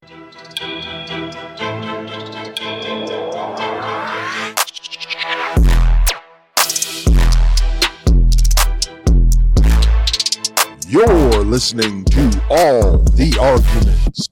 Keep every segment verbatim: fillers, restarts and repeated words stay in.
You're listening to All the Arguments.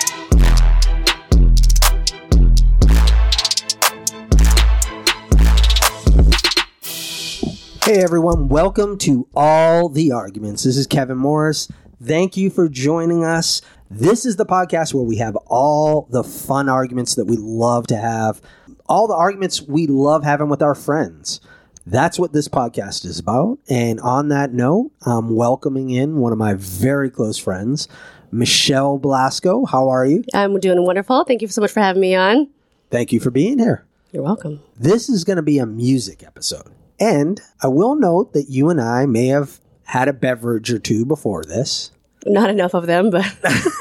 Hey everyone, welcome to All the Arguments. This is Kevin Morris. Thank you for joining us. This is the podcast where we have all the fun arguments that we love to have, all the arguments we love having with our friends. That's what this podcast is about. And on that note, I'm welcoming in one of my very close friends, Michelle Blasco. How are you? I'm doing wonderful. Thank you so much for having me on. Thank you for being here. You're welcome. This is going to be a music episode. And I will note that you and I may have had a beverage or two before this. Not enough of them, but...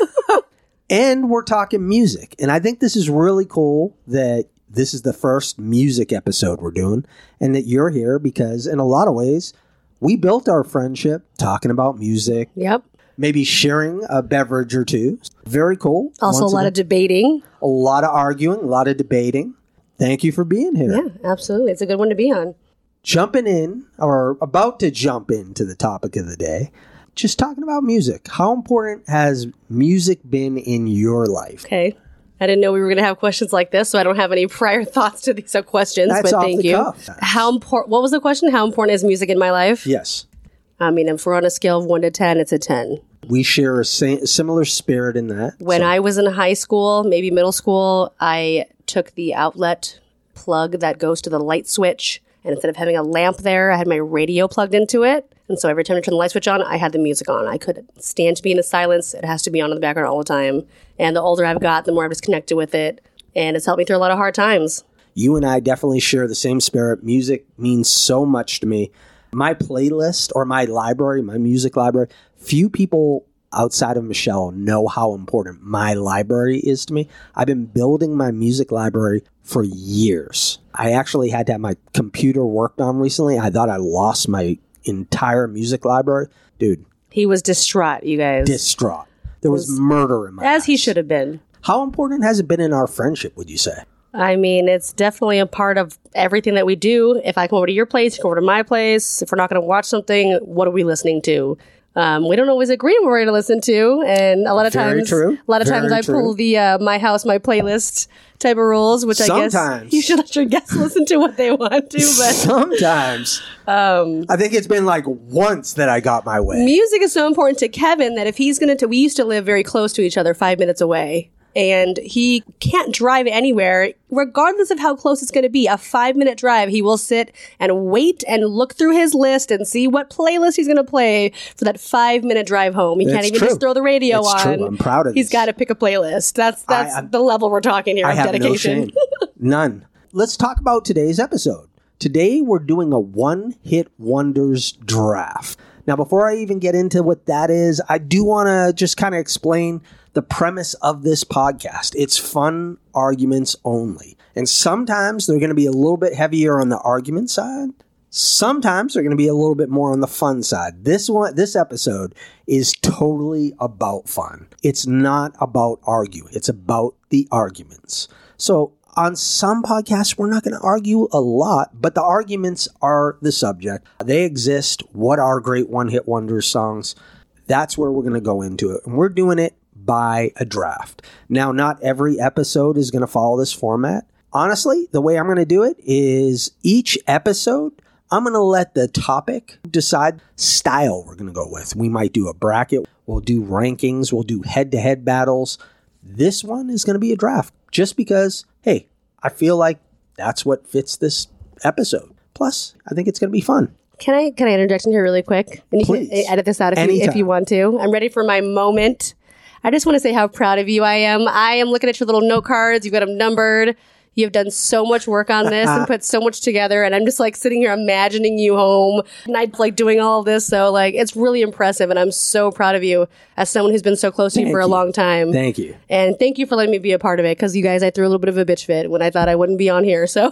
And we're talking music. And I think this is really cool that this is the first music episode we're doing and that you're here because in a lot of ways, we built our friendship talking about music. Yep. Maybe sharing a beverage or two. Very cool. Also Once a lot again, of debating. A lot of arguing, a lot of debating. Thank you for being here. Yeah, absolutely. It's a good one to be on. Jumping in, or about to jump into the topic of the day, just talking about music. How important has music been in your life? Okay. I didn't know we were going to have questions like this, so I don't have any prior thoughts to these questions, That's but off thank the you. Cuff. How important? What was the question? How important is music in my life? Yes. I mean, if we're on a scale of one to ten, it's a ten. We share a sa- similar spirit in that. When so. I was in high school, maybe middle school, I took the outlet plug that goes to the light switch, and instead of having a lamp there, I had my radio plugged into it. And so every time I turned the light switch on, I had the music on. I couldn't stand to be in the silence. It has to be on in the background all the time. And the older I've got, the more I've just connected with it. And it's helped me through a lot of hard times. You and I definitely share the same spirit. Music means so much to me. My playlist or my library, my music library, few people outside of Michelle know how important my library is to me. I've been building my music library for years. I actually had to have my computer worked on recently. I thought I lost my entire music library. Dude. He was distraught, you guys. Distraught. There was, was murder in my As eyes. he should have been. How important has it been in our friendship, would you say? I mean, it's definitely a part of everything that we do. If I come over to your place, you come over to my place. If we're not going to watch something, what are we listening to? Um, we don't always agree on what we're going to listen to, and a lot of Very times, true. a lot of Very times I true. pull the uh, my house, my playlist type of rules, which Sometimes. I guess you should let your guests listen to what they want to. But sometimes, um, I think it's been like once that I got my way. Music is so important to Kevin that if he's going to, we used to live very close to each other, five minutes away. And he can't drive anywhere, regardless of how close it's going to be. A five-minute drive, he will sit and wait and look through his list and see what playlist he's going to play for that five-minute drive home. He That's can't even true. just throw the radio That's on. True. I'm proud of He's this. got to pick a playlist. That's that's I, I, the level we're talking here I of have dedication. No shame. None. Let's talk about today's episode. Today, we're doing a one-hit wonders draft. Now, before I even get into what that is, I do want to just kind of explain the premise of this podcast. It's fun arguments only. And sometimes they're going to be a little bit heavier on the argument side. Sometimes they're going to be a little bit more on the fun side. This one, this episode is totally about fun. It's not about arguing. It's about the arguments. So on some podcasts, we're not going to argue a lot, but the arguments are the subject. They exist. What are great one-hit wonder songs? That's where we're going to go into it. And we're doing it by a draft. Now, not every episode is going to follow this format. Honestly, the way I'm going to do it is each episode, I'm going to let the topic decide style we're going to go with. We might do a bracket. We'll do rankings. We'll do head-to-head battles. This one is going to be a draft just because, hey, I feel like that's what fits this episode. Plus, I think it's going to be fun. Can I can I interject in here really quick? And you Please. can edit this out if you, if you want to. I'm ready for my moment. I just want to say how proud of you I am. I am looking at your little note cards. You've got them numbered. You've done so much work on this and put so much together. And I'm just like sitting here imagining you home and I'm like doing all of this. So like, it's really impressive. And I'm so proud of you as someone who's been so close to Thank you for you. a long time. Thank you. And thank you for letting me be a part of it. Cause you guys, I threw a little bit of a bitch fit when I thought I wouldn't be on here. So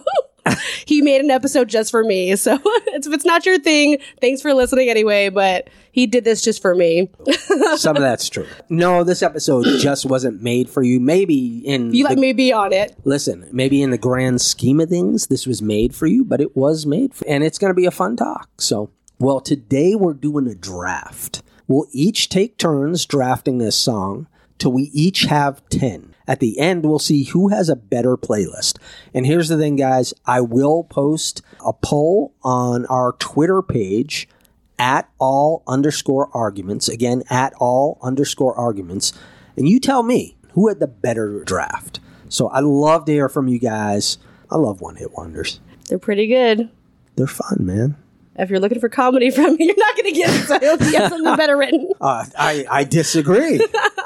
He made an episode just for me. So if it's not your thing, thanks for listening anyway. But he did this just for me. Some of that's true. No, this episode just wasn't made for you. Maybe in You the, let me be on it. listen, maybe in the grand scheme of things, this was made for you, but it was made for, and it's going to be a fun talk. So, well, today we're doing a draft. We'll each take turns drafting this song till we each have ten. At the end, we'll see who has a better playlist. And here's the thing, guys. I will post a poll on our Twitter page at all underscore arguments. Again, at all underscore arguments. And you tell me who had the better draft. So I love to hear from you guys. I love one-hit wonders. They're pretty good. They're fun, man. If you're looking for comedy from me, you're not going to get it. So I hope you have something better written. Uh, I, I disagree.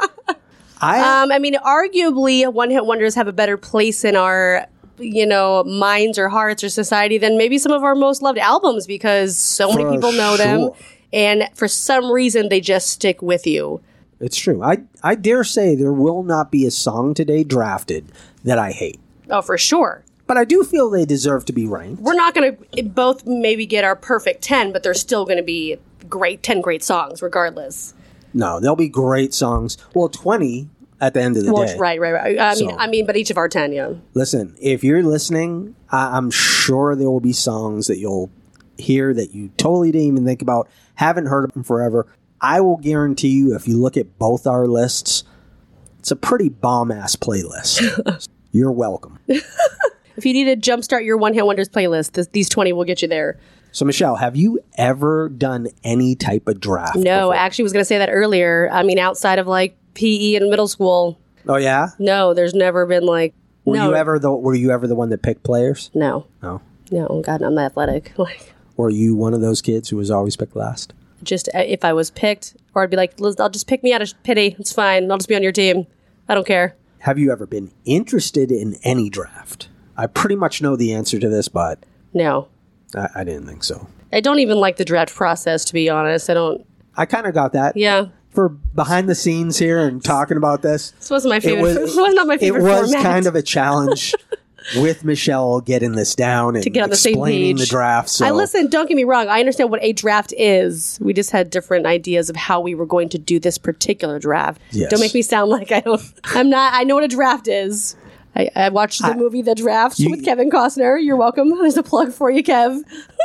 I Um, I mean, arguably, one-hit wonders have a better place in our, you know, minds or hearts or society than maybe some of our most loved albums because so many For people know them, sure. and for some reason they just stick with you. It's true. I, I dare say there will not be a song today drafted that I hate. Oh, for sure. But I do feel they deserve to be ranked. We're not going to both maybe get our perfect ten, but they're still going to be great, ten great songs regardless. No, they'll be great songs. Well, twenty at the end of the Well, day. right, right, right. I mean, So- I mean, but each of our ten, yeah. Listen, if you're listening, I- I'm sure there will be songs that you'll hear that you totally didn't even think about, haven't heard them forever. I will guarantee you, if you look at both our lists, it's a pretty bomb-ass playlist. You're welcome. If you need to jumpstart your one-hit wonders playlist, th- these twenty will get you there. So, Michelle, have you ever done any type of draft? No, before? I actually was going to say that earlier. I mean, outside of like P E in middle school, Oh, yeah? no, there's never been like Were no, you ever the Were you ever the one that picked players? no, No. no. God, I'm not athletic. Like, Were you one of those kids who was always picked last? just uh, if I was picked, or I'd be like, "Liz, I'll just pick me out of pity. It's fine. I'll just be on your team. I don't care. Have you ever been interested in any draft? I pretty much know the answer to this, but No, I, I didn't think so. I don't even like the draft process. To be honest, I don't. I kind of got that. Yeah, For behind the scenes here and talking about this, this wasn't my it favorite. was, It was not my favorite. It was format. kind of a challenge with Michelle getting this down and to get on the same explaining page. the draft. So I listen. Don't get me wrong. I understand what a draft is. We just had different ideas of how we were going to do this particular draft. Yes. Don't make me sound like I don't. I'm not. I know what a draft is. I, I watched the I- movie The Draft You- with Kevin Costner. You're welcome. There's a plug for you, Kev.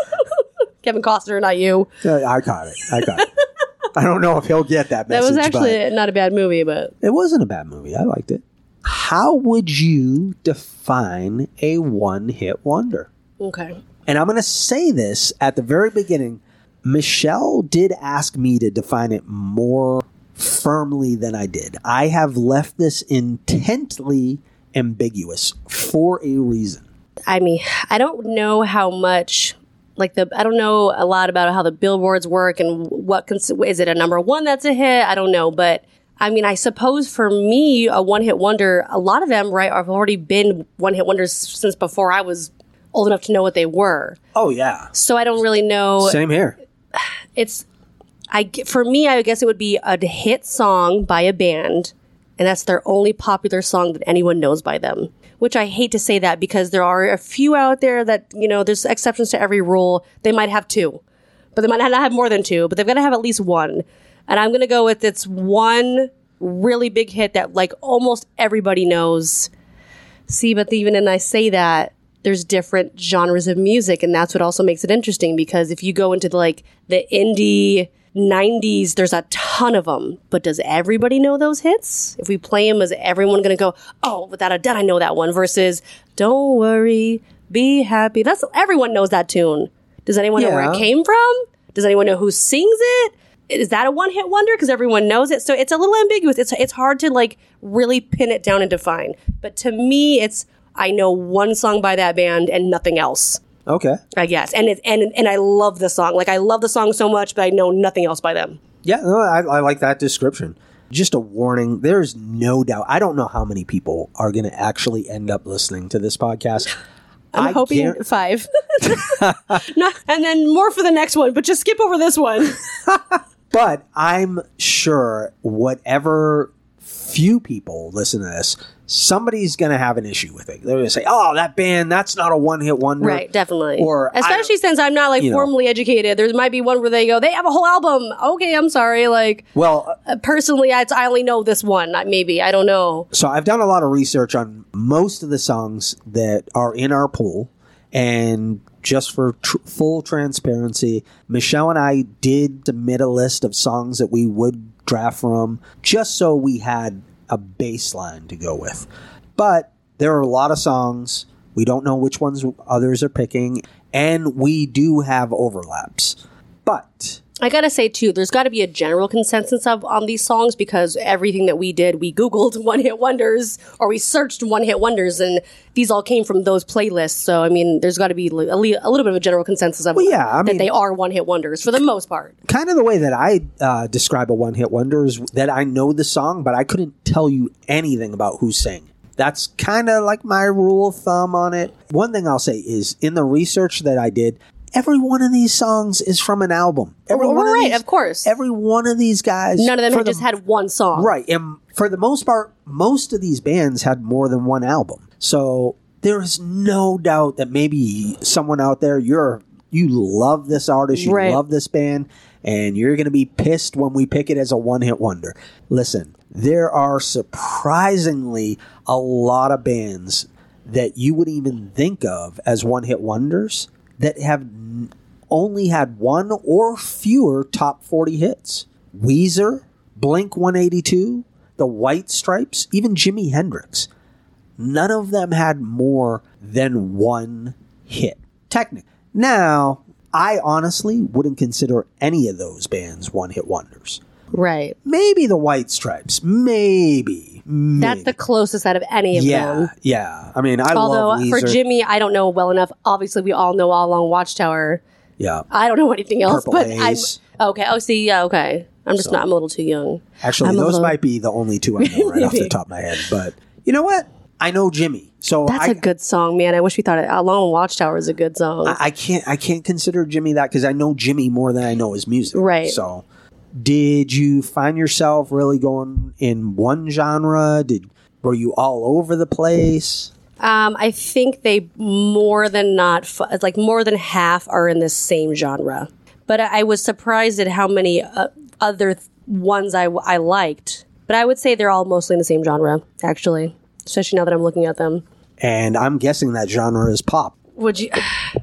Kevin Costner, not you. Uh, I caught it. I got it. I don't know if he'll get that That message. was actually but not a bad movie, but it wasn't a bad movie. I liked it. How would you define a one-hit wonder? okay. And I'm going to say this at the very beginning. Michelle did ask me to define it more firmly than I did. I have left this intently ambiguous for a reason. I mean, I don't know how much, like the, I don't know a lot about how the billboards work and what, cons- is it a number one that's a hit? I don't know. But I mean, I suppose for me, a one hit wonder, a lot of them, right, have already been one hit wonders since before I was old enough to know what they were. Oh, yeah. So I don't really know. Same here. It's, I, g- for me, I guess it would be a hit song by a band, and that's their only popular song that anyone knows by them. Which I hate to say that because there are a few out there that, you know, there's exceptions to every rule. They might have two, but they might not have more than two, but they've got to have at least one. And I'm going to go with it's one really big hit that like almost everybody knows. See, but even when I say that, there's different genres of music, and that's what also makes it interesting because if you go into the, like the indie nineties, there's a ton of them, but does everybody know those hits? If we play them, is everyone going to go, oh, without a doubt, I know that one, versus don't worry, be happy. That's everyone knows that tune. Does anyone know where Yeah. it came from? Does anyone know who sings it? Is that a one-hit wonder? Because everyone knows it. So it's a little ambiguous. It's it's hard to like really pin it down and define. But to me, it's I know one song by that band and nothing else. Okay. I guess, and it, and and I love the song. Like I love the song so much, but I know nothing else by them. Yeah, no, I, I like that description. Just a warning, there's no doubt. I don't know how many people are going to actually end up listening to this podcast. I'm I hoping guar- five, no, and then more for the next one. But just skip over this one. But I'm sure whatever few people listen to this, somebody's going to have an issue with it. They're going to say, oh, that band, that's not a one-hit wonder. Right, definitely. Or especially since I'm not like you know. formally educated. There might be one where they go, they have a whole album. Okay, I'm sorry. Like, Well, uh, personally, I, I only know this one. Not- Maybe. I don't know. so I've done a lot of research on most of the songs that are in our pool. And just for tr- full transparency, Michelle and I did submit a list of songs that we would draft from just so we had a baseline to go with. But there are a lot of songs. We don't know which ones others are picking. And we do have overlaps. But I gotta say too, there's got to be a general consensus of on these songs because everything that we did, we Googled one hit wonders or we searched one hit wonders, and these all came from those playlists. So I mean, there's got to be a, li- a little bit of a general consensus of Well, yeah, I that mean- they are one hit wonders for the most part. kind of the way that I uh, describe a one-hit wonder is that I know the song, but I couldn't tell you anything about who sang. That's kind of like my rule of thumb on it. One thing I'll say is in the research that I did, every one of these songs is from an album. Every one right, of, these, of course. Every one of these guys. None of them for had the- just had one song. Right. And for the most part, most of these bands had more than one album. So there is no doubt that maybe someone out there, you're you love this artist, you Right. love this band, and you're going to be pissed when we pick it as a one-hit wonder. Listen, there are surprisingly a lot of bands that you would even think of as one-hit wonders that have n- only had one or fewer top forty hits. Weezer, Blink one eighty-two, The White Stripes, even Jimi Hendrix. None of them had more than one hit. Technically. Now, I honestly wouldn't consider any of those bands one-hit wonders. Right. Maybe The White Stripes. Maybe. maybe. That's the closest out of any of yeah, them. yeah. I mean, I Although love Weezer. for Jimmy, I don't know well enough. Obviously, we all know All Along Watchtower. yeah. I don't know anything else, Purple but Haze. I'm okay. Oh, see, yeah, okay. I'm just So- not. I'm a little too young. Actually, I'm a those little- might be the only two I know right off the top of my head. But you know what? I know Jimmy. So That's I, a good song, man. I wish we thought it. All Along Watchtower is a good song. I, I can't I can't consider Jimmy that because I know Jimmy more than I know his music. Right. So did you find yourself really going in one genre? Did were you all over the place? Um, I think they more than not, fu- it's like more than half are in the same genre. But I I was surprised at how many uh, other th- ones I, I liked. But I would say they're all mostly in the same genre, actually, especially now that I'm looking at them. And I'm guessing that genre is pop. Would you?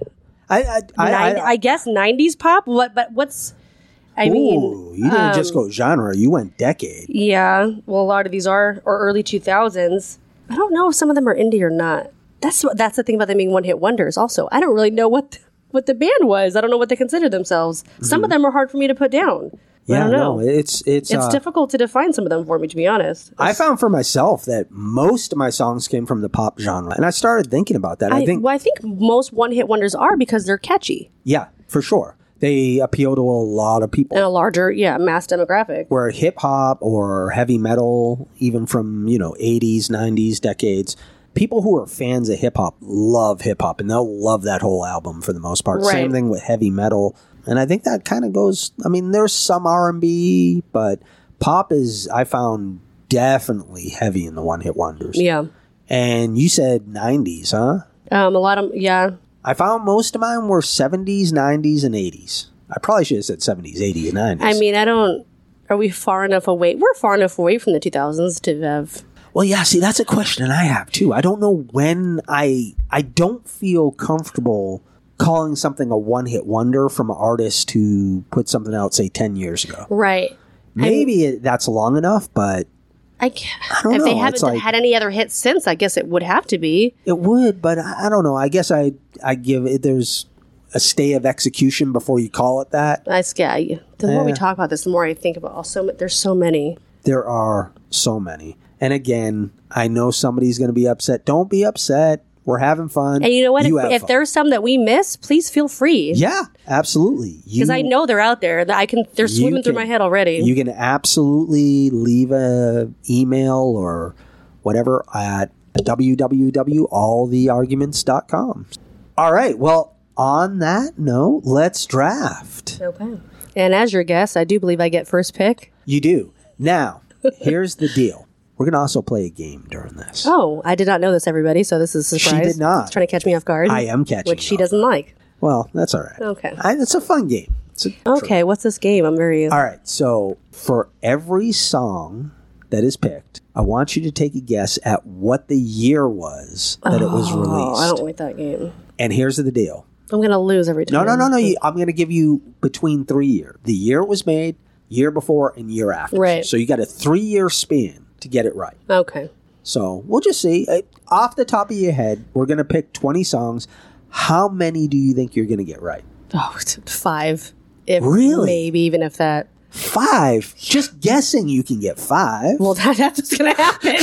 I I, I, Nin- I guess nineties pop. What? But what's? I mean, ooh, you didn't just go genre. You went decade. yeah. Well, a lot of these are or early two thousands. I don't know if some of them are indie or not. That's what. That's the thing about them being one hit wonders. Also, I don't really know what what the band was. I don't know what they consider themselves. Some of them are hard for me to put down. I Yeah, don't know. no, it's it's It's uh, difficult to define some of them for me, to be honest. I found for myself that most of my songs came from the pop genre, and I started thinking about that. I, I, think, well, I think most one hit wonders are because they're catchy yeah, for sure, they appeal to a lot of people. and a larger, yeah, mass demographic. Where hip hop or heavy metal, even from you know eighties, nineties, decades, people who are fans of hip hop love hip hop, and they'll love that whole album for the most part. Right. Same thing with heavy metal, and I think that kind of goes. I mean, there's some R and B, but pop is I found definitely heavy in the one hit wonders. Yeah, And you said nineties, huh? um, a lot of yeah. I found most of mine were seventies, nineties, and eighties. I probably should have said seventies, eighties, and nineties. I mean, I don't. Are we far enough away? We're far enough away from the two thousands to have. well, yeah, see, that's a question I have too. I don't know when I I don't feel comfortable calling something a one-hit wonder from an artist who put something out, say, ten years ago. Right. Maybe it, that's long enough, but I, ca- I don't if they know, haven't it's like- had any other hits since, I guess it would have to be. it would. But I, I don't know. I guess I I give it. There's a stay of execution before you call it that. I yeah. The more we Yeah. talk about this, the more I think about. Oh, so ma- there's so many. There are so many. And again, I know somebody's going to be upset. Don't be upset. We're having fun. And you know what? You if have if fun. there's some that we miss, please feel free. Yeah, absolutely. Because I know they're out there. That I can. They're you swimming through can- my head already. You can absolutely leave a email or whatever at w w w dot all the arguments dot com. All right. Well, on that note, let's draft. Okay. And as your guest, I do believe I get first pick. You do. Now, here's the deal. We're going to also play a game during this. Oh, I did not know this, everybody, so this is a surprise. She did not. It's trying to catch me off guard. I am catching Which she you off doesn't like. Well, that's all right. Okay. I, it's a fun game. It's a, Okay, what's this game? I'm very... All right, so for every song that is picked, I want you to take a guess at what the year was that it was Oh, released. I don't like that game. And here's the deal. I'm going to lose every time. No, no, no, no. You, I'm going to give you between three years. The year it was made, year before, and year after. Right. So you got a three-year span to get it right. Okay. So we'll just see. Uh, Off the top of your head, we're going to pick twenty songs. How many do you think you're going to get right? Oh, t- five. If, Really? Maybe even if that... Five? Just guessing you can get five. Well, that, that's what's going to happen.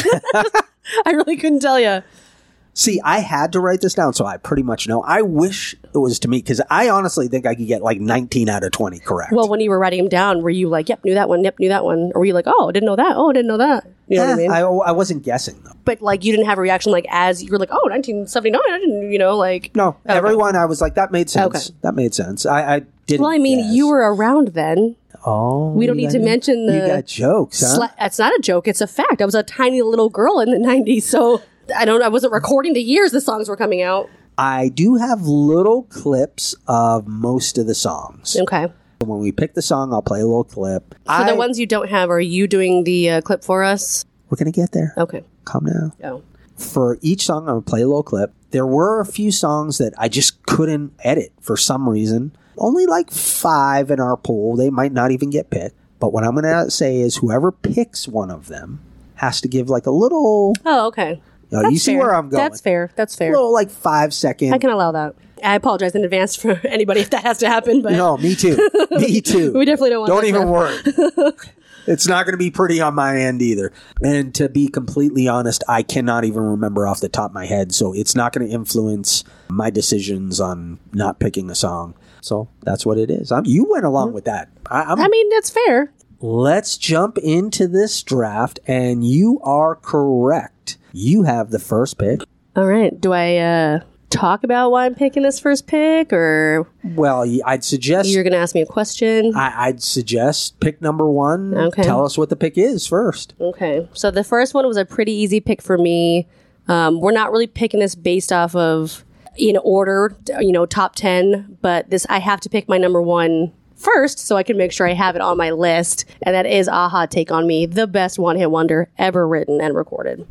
I really couldn't tell you. See, I had to write this down, so I pretty much know. I wish it was to me, because I honestly think I could get like nineteen out of twenty correct. Well, when you were writing them down, were you like, yep, knew that one, yep, knew that one? Or were you like, oh, didn't know that, oh, didn't know that? You know Eh, what I mean? I, I wasn't guessing, though. But like, you didn't have a reaction like as you were like, oh, nineteen seventy-nine, I didn't, you know, like... No, Okay. everyone, I was like, that made sense. Okay. That made sense. I, I didn't Well, I mean, guess. you were around then. Oh. We don't you need got- to mention the... You got jokes, huh? Sla- it's not a joke, it's a fact. I was a tiny little girl in the nineties, so I don't I wasn't recording the years the songs were coming out. I do have little clips of most of the songs. Okay. When we pick the song, I'll play a little clip. So I, the ones you don't have, are you doing the uh, clip for us? We're going to get there. Okay. Calm down. Oh. For each song, I'm going to play a little clip. There were a few songs that I just couldn't edit for some reason. Only like five in our poll. They might not even get picked. But what I'm going to say is whoever picks one of them has to give like a little... Oh, okay. You, know, That's you see fair. where I'm going. That's fair. That's A fair. little like five second. I can allow that. I apologize in advance for anybody if that has to happen, but No, me too. Me too. we definitely don't want Don't that even to- worry. It's not going to be pretty on my end either. And to be completely honest, I cannot even remember off the top of my head. So it's not going to influence my decisions on not picking a song. So that's what it is. I'm, you went along with that. I, I'm, I mean, that's fair. let's jump into this draft. And you are correct. You have the first pick. All right. Do I uh, talk about why I'm picking this first pick, or Well, I'd suggest... you're going to ask me a question? I, I'd suggest pick number one. Okay. Tell us what the pick is first. Okay. So the first one was a pretty easy pick for me. Um, we're not really picking this based off of, you know, order, you know, top ten, but this, I have to pick my number one first so I can make sure I have it on my list. And that is Aha, Take On Me, the best one hit wonder ever written and recorded.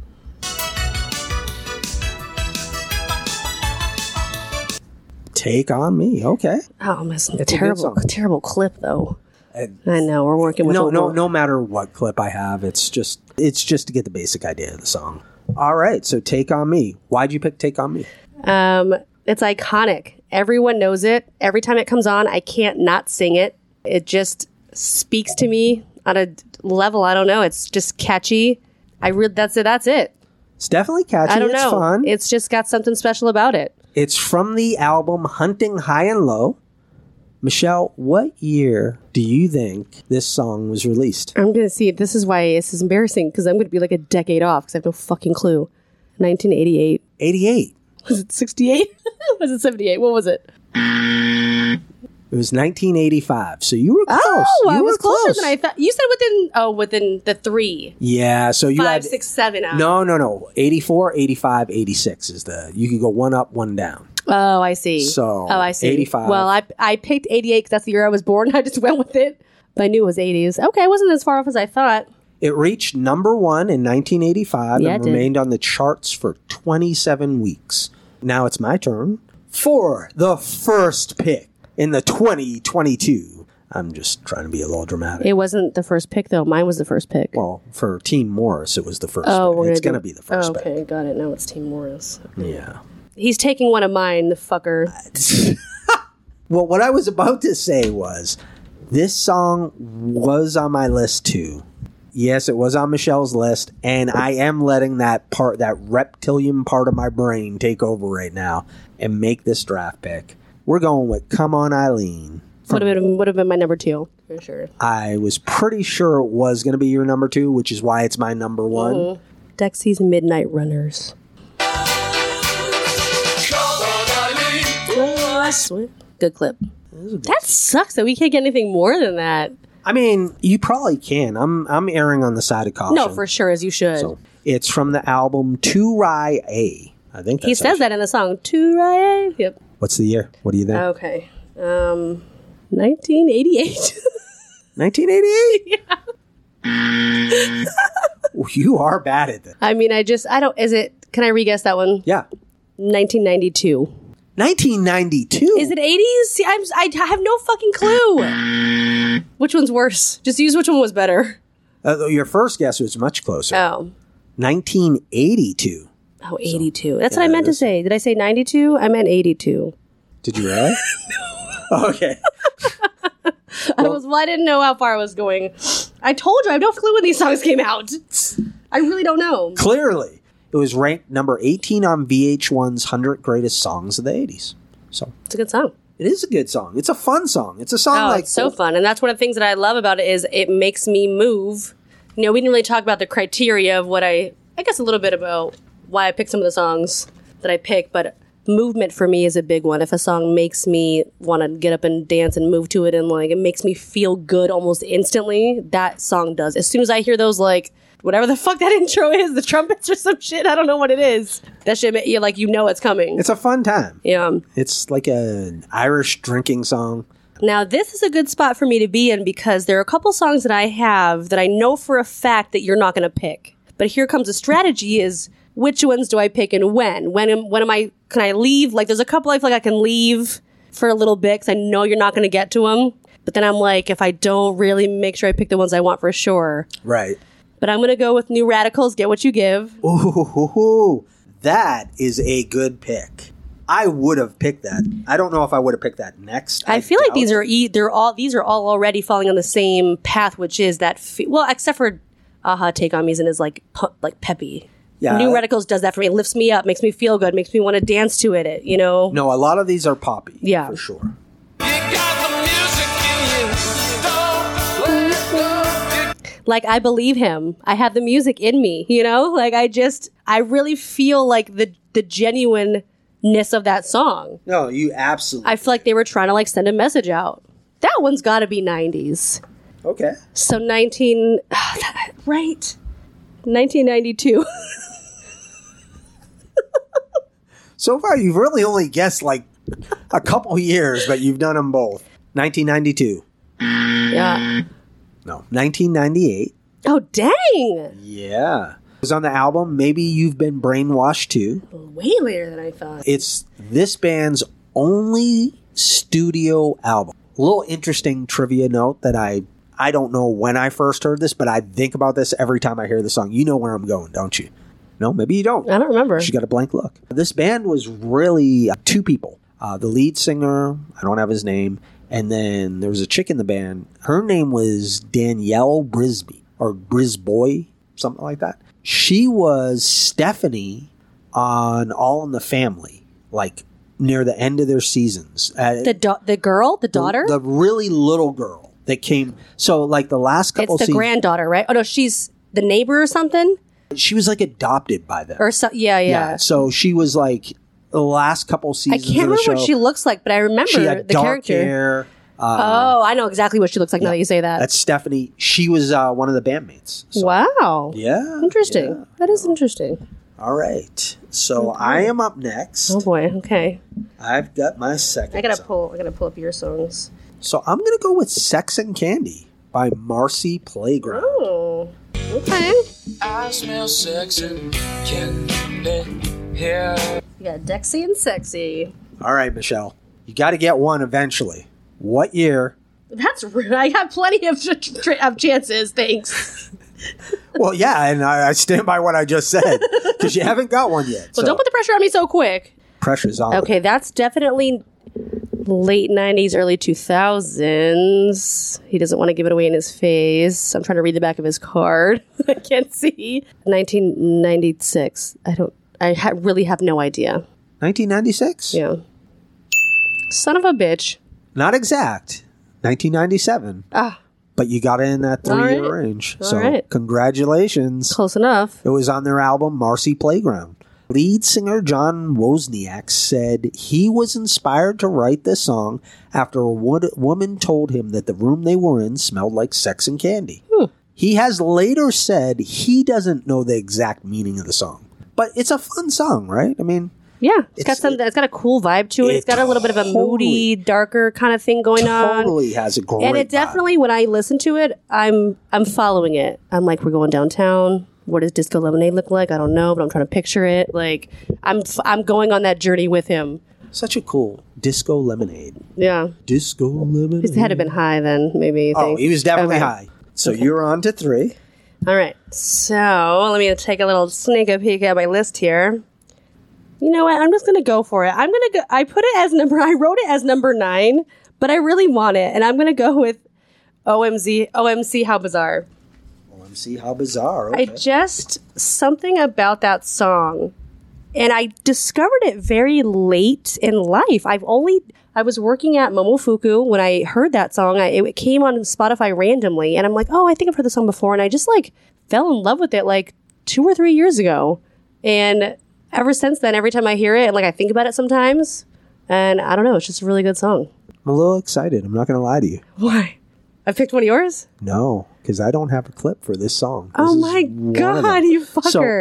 Take On Me. Okay. Oh, I'm missing a a good terrible, song. terrible clip though. And I know we're working with no, a- no, no matter what clip I have, it's just it's just to get the basic idea of the song. All right, so Take On Me. Why'd you pick Take On Me? Um, it's iconic. Everyone knows it. Every time it comes on, I can't not sing it. It just speaks to me on a level I don't know. It's just catchy. I re- that's it. That's it. It's definitely catchy. I don't it's know. fun. It's just got something special about it. It's from the album Hunting High and Low. Michelle, what year do you think this song was released? I'm gonna see. This is why this is embarrassing because I'm gonna be like a decade off because I have no fucking clue. nineteen eighty-eight. eighty-eight. Was it sixty-eight? Was it seventy-eight? What was it? It was nineteen eighty-five. So you were close. Oh, you I were was closer close. than I thought. You said within. Oh, within the three, Yeah, so you five, had six, seven. Out. No, no, no. eighty-four, eighty-five, eighty-six is the you could go one up, one down. Oh, I see. So, oh, I see. eighty-five. Well, I I picked eighty-eight because that's the year I was born. I just went with it. But I knew it was eighties. Okay, I wasn't as far off as I thought. It reached number one in nineteen eighty-five Yeah, and it did. remained on the charts for twenty-seven weeks. Now it's my turn for the first pick in the twenty twenty-two. I'm just trying to be a little dramatic. It wasn't the first pick, though. Mine was the first pick. well, for Team Morris, it was the first oh, pick. we're It's gonna going to do- be the first oh, okay, got it. Now it's Team Morris. pick. Yeah. He's taking one of mine, the fucker. Well, what I was about to say was this song was on my list too. Yes, it was on Michelle's list, and I am letting that part, that reptilian part of my brain take over right now and make this draft pick. We're going with Come On Eileen. Would have been would have been my number two for sure. I was pretty sure it was going to be your number two, which is why it's my number one. Mm-hmm. Dexy's Midnight Runners. Good clip. That sucks that we can't get anything more than that. I mean, you probably can. I'm I'm erring on the side of caution. No, for sure, as you should. So it's from the album To Rai A. I think that's He says that in the song. To Rai. Yep. What's the year? What do you think? Okay. Um, nineteen eighty-eight. nineteen eighty-eight? Yeah. You are bad at that. I mean, I just, I don't, is it, can I re-guess that one? Yeah. nineteen ninety-two. nineteen ninety-two? Is it eighties? See, I'm, I have no fucking clue. Which one's worse? Just use which one was better. Uh, your first guess was much closer. Oh. nineteen eighty-two. Oh, eighty-two. That's yeah, what I meant to that's- say. Did I say ninety-two? I meant eighty-two. Did you really? Okay. I was, well, I didn't know how far I was going. I told you, I have no clue when these songs came out. I really don't know. Clearly. It was ranked number eighteen on V H one's one hundred Greatest Songs of the eighties. So It's a good song. it is a good song. It's a fun song. It's a song Oh, like it's so fun. And that's one of the things that I love about it is it makes me move. You know, we didn't really talk about the criteria of what I, I guess a little bit about why I picked some of the songs that I pick, but movement for me is a big one. If a song makes me want to get up and dance and move to it and like it makes me feel good almost instantly, that song does. As soon as I hear those like whatever the fuck that intro is, the trumpets or some shit, I don't know what it is. That shit, ma- you like you know it's coming. It's a fun time. Yeah. It's like an Irish drinking song. Now, this is a good spot for me to be in because there are a couple songs that I have that I know for a fact that you're not going to pick. But here comes a strategy is which ones do I pick and when? When am, when am I, can I leave? Like, there's a couple I feel like I can leave for a little bit because I know you're not going to get to them. But then I'm like, if I don't really make sure I pick the ones I want for sure. Right. But I'm going to go with New Radicals, Get What You Give. Ooh, that is a good pick. I would have picked that. I don't know if I would have picked that next. I feel like doubt these it. are e- they're all these are all already falling on the same path, which is that fe- well, except for Aha, Take On Me and is like pu- like peppy. Yeah. New Radicals does that for me. It lifts me up, makes me feel good, makes me want to dance to it. it you know. No, a lot of these are poppy. Yeah. For sure. Like I believe him. I have the music in me. You know. Like I just I really feel like the the genuineness of that song. No, you absolutely. I feel like they were trying to like send a message out. That one's got to be nineties. Okay. So nineteen, right? nineteen ninety-two. So far, you've really only guessed like a couple years, but you've done them both. nineteen ninety-two. Yeah. No, nineteen ninety-eight. Oh, dang. Yeah. It was on the album Maybe You've Been Brainwashed Too. Way later than I thought. It's this band's only studio album. A little interesting trivia note that I I don't know when I first heard this, but I think about this every time I hear the song. You know where I'm going, don't you? No, maybe you don't. I don't remember. She got a blank look. This band was really uh, two people. Uh, the lead singer, I don't have his name, and then there was a chick in the band. Her name was Danielle Brisby, or Brisboy, something like that. She was Stephanie on All in the Family, like near the end of their seasons. Uh, The da- the girl, the daughter. the, the really little girl that came. So, like the last couple it's the seasons, granddaughter, right? Oh no, she's the neighbor or something, she was like adopted by them. or so. Yeah, yeah. So she was like the last couple I seasons. can't of the remember show, what she looks like, but I remember She had the dark character. hair. Uh, Oh, I know exactly what she looks like now that you say that. That's Stephanie. She was uh, one of the bandmates. So, Wow. Yeah. Interesting. yeah. That is interesting. All right. So I am up next. Oh boy. Okay. I've got my second. I gotta song. pull. I gotta pull up your songs. So I'm gonna go with "Sex and Candy" by Marcy Playground. Oh. Okay. I smell sex and candy here. You got Dexy and Sexy. All right, Michelle. You got to get one eventually. What year? That's rude. I have plenty of, tr- of chances. Thanks. Well, yeah, and I, I stand by what I just said because you haven't got one yet. So so don't put the pressure on me so quick. pressure's on. Okay, that's definitely late nineties, early two thousands. He doesn't want to give it away in his face. I'm trying to read the back of his card. I can't see. nineteen ninety-six. I don't, I ha- really have no idea. nineteen ninety-six? Yeah. Son of a bitch. Not exact. nineteen ninety-seven. Ah, But you got it in that three-year right. range. All so right. congratulations. close enough. It was on their album Marcy Playground. Lead singer John Wozniak said he was inspired to write this song after a wo- woman told him that the room they were in smelled like sex and candy. Hmm. He has later said he doesn't know the exact meaning of the song. But it's a fun song, right? I mean... Yeah, it's, It's- got some. It's got a cool vibe to it. it It's got a little bit of a totally- moody, darker kind of thing going on. Totally has a great And it vibe. definitely, when I listen to it, I'm I'm following it. I'm like, we're going downtown. What does Disco Lemonade look like? I don't know, but I'm trying to picture it. Like, I'm f- I'm going on that journey with him. Such a cool Disco Lemonade. Yeah, Disco Lemonade. his head had been high then. Maybe. You Oh, think. he was definitely Okay. high. So you're on to three. All right. So let me take a little sneak a peek at my list here. You know what? I'm just gonna go for it. I'm gonna go. I put it as number. I wrote it as number nine, but I really want it, and I'm gonna go with O M Z. O M C. How bizarre! O M C, how bizarre. I Okay. just something about that song, and I discovered it very late in life. I've only I was working at Momofuku when I heard that song. I, it came on Spotify randomly, and I'm like, oh, I think I've heard the song before, and I just like fell in love with it like two or three years ago, and ever since then, every time I hear it, and like I think about it sometimes, and I don't know, it's just a really good song. I'm a little excited. I'm not going to lie to you. Why? I picked one of yours? No, because I don't have a clip for this song. This Oh is my one of god, them. you fucker!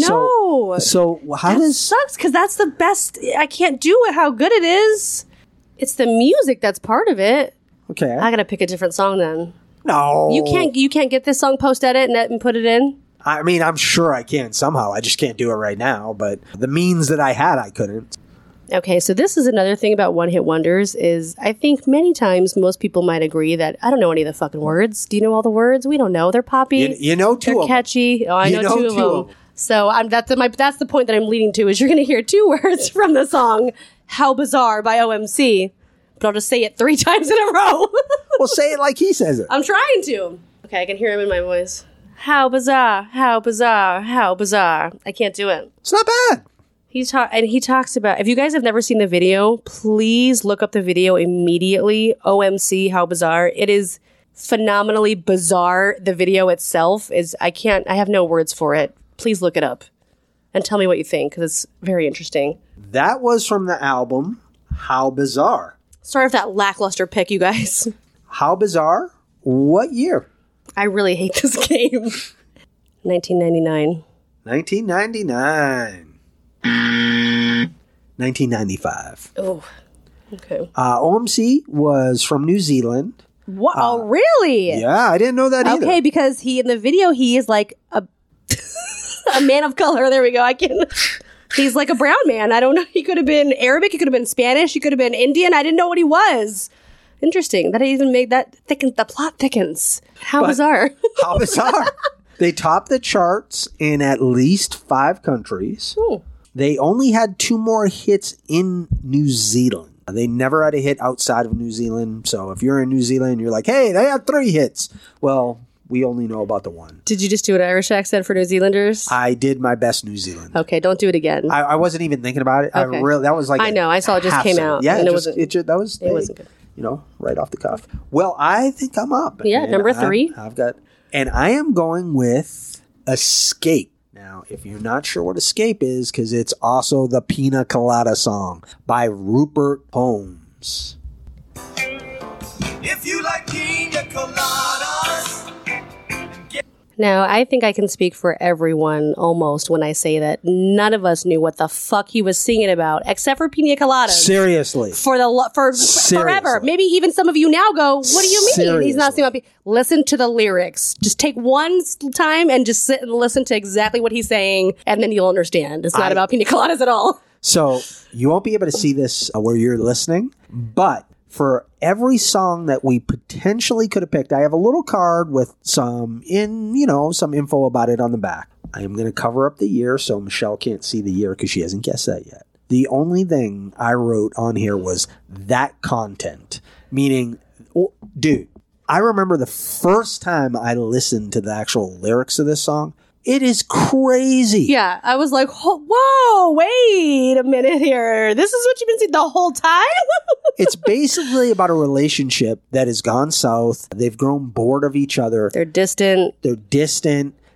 no. So, so how That does... sucks because that's the best. I can't do it. How good it is. It's the music that's part of it. Okay. I gotta pick a different song then. no. You can't. You can't get this song, post edit, and, and put it in. I mean, I'm sure I can somehow. I just can't do it right now. But the means that I had, I couldn't. Okay, so this is another thing about one hit wonders. Is I think many times most people might agree that I don't know any of the fucking words. Do you know all the words? We don't know. They're poppy. You, you know two They're of them. catchy. Oh, I You know, know two, of two them. of them. So I'm that's the, my that's the point that I'm leading to is you're going to hear two words from the song "How Bizarre" by O M C, but I'll just say it three times in a row. Well, say it like he says it. I'm trying to. Okay, I can hear him in my voice. How bizarre! How bizarre! How bizarre! I can't do it. It's not bad. He's ta- and he talks about. If you guys have never seen the video, please look up the video immediately. O M C, how bizarre! It is phenomenally bizarre. The video itself is. I can't. I have no words for it. Please look it up and tell me what you think because it's very interesting. That was from the album How Bizarre. Sorry for that lackluster pick, you guys. How Bizarre? What year? I really hate this game. nineteen ninety-nine. nineteen ninety-nine. nineteen ninety-five. Oh, okay. Uh, O M C was from New Zealand. What? oh, really? Yeah, I didn't know that either. Okay, because he in the video he is like a a man of color. There we go. I can. He's like a brown man. I don't know. He could have been Arabic. He could have been Spanish. He could have been Indian. I didn't know what he was. Interesting. That even made that thickens. The plot thickens. How But- bizarre. How bizarre. They topped the charts in at least five countries. Hmm. They only had two more hits in New Zealand. They never had a hit outside of New Zealand. So if you're in New Zealand, you're like, hey, they had three hits. Well, we only know about the one. Did you just do an Irish accent for New Zealanders? I did my best New Zealand. Okay, don't do it again. I, I wasn't even thinking about it. I Okay. really that was like I a know, I saw it just half came second. out, Yeah, and it, it just, wasn't- it just that was it wasn't good. You know, right off the cuff. Well, I think I'm up. Yeah, And number I- three. I've got, and I am going with Escape. Now, if you're not sure what Escape is, because it's also the Pina Colada song by Rupert Holmes. If you like pina coladas, Now, I think I can speak for everyone almost when I say that none of us knew what the fuck he was singing about, except for pina coladas. Seriously. For the lo- for Seriously. forever. Maybe even some of you now go, what do you mean? He's not Seriously. singing about pina. Listen to the lyrics. Just take one s- time and just sit and listen to exactly what he's saying, and then you'll understand. It's not I- about pina coladas at all. So you won't be able to see this uh, where you're listening, but for every song that we potentially could have picked, I have a little card with some in, you know, some info about it on the back. I am going to cover up the year so Michelle can't see the year because she hasn't guessed that yet. The only thing I wrote on here was that content, meaning, oh, dude, I remember the first time I listened to the actual lyrics of this song. It is crazy. Yeah, I was like, "Whoa, whoa, wait a minute here. This is what you've been saying the whole time?" It's basically about a relationship that has gone south. They've grown bored of each other. They're distant. They're distant.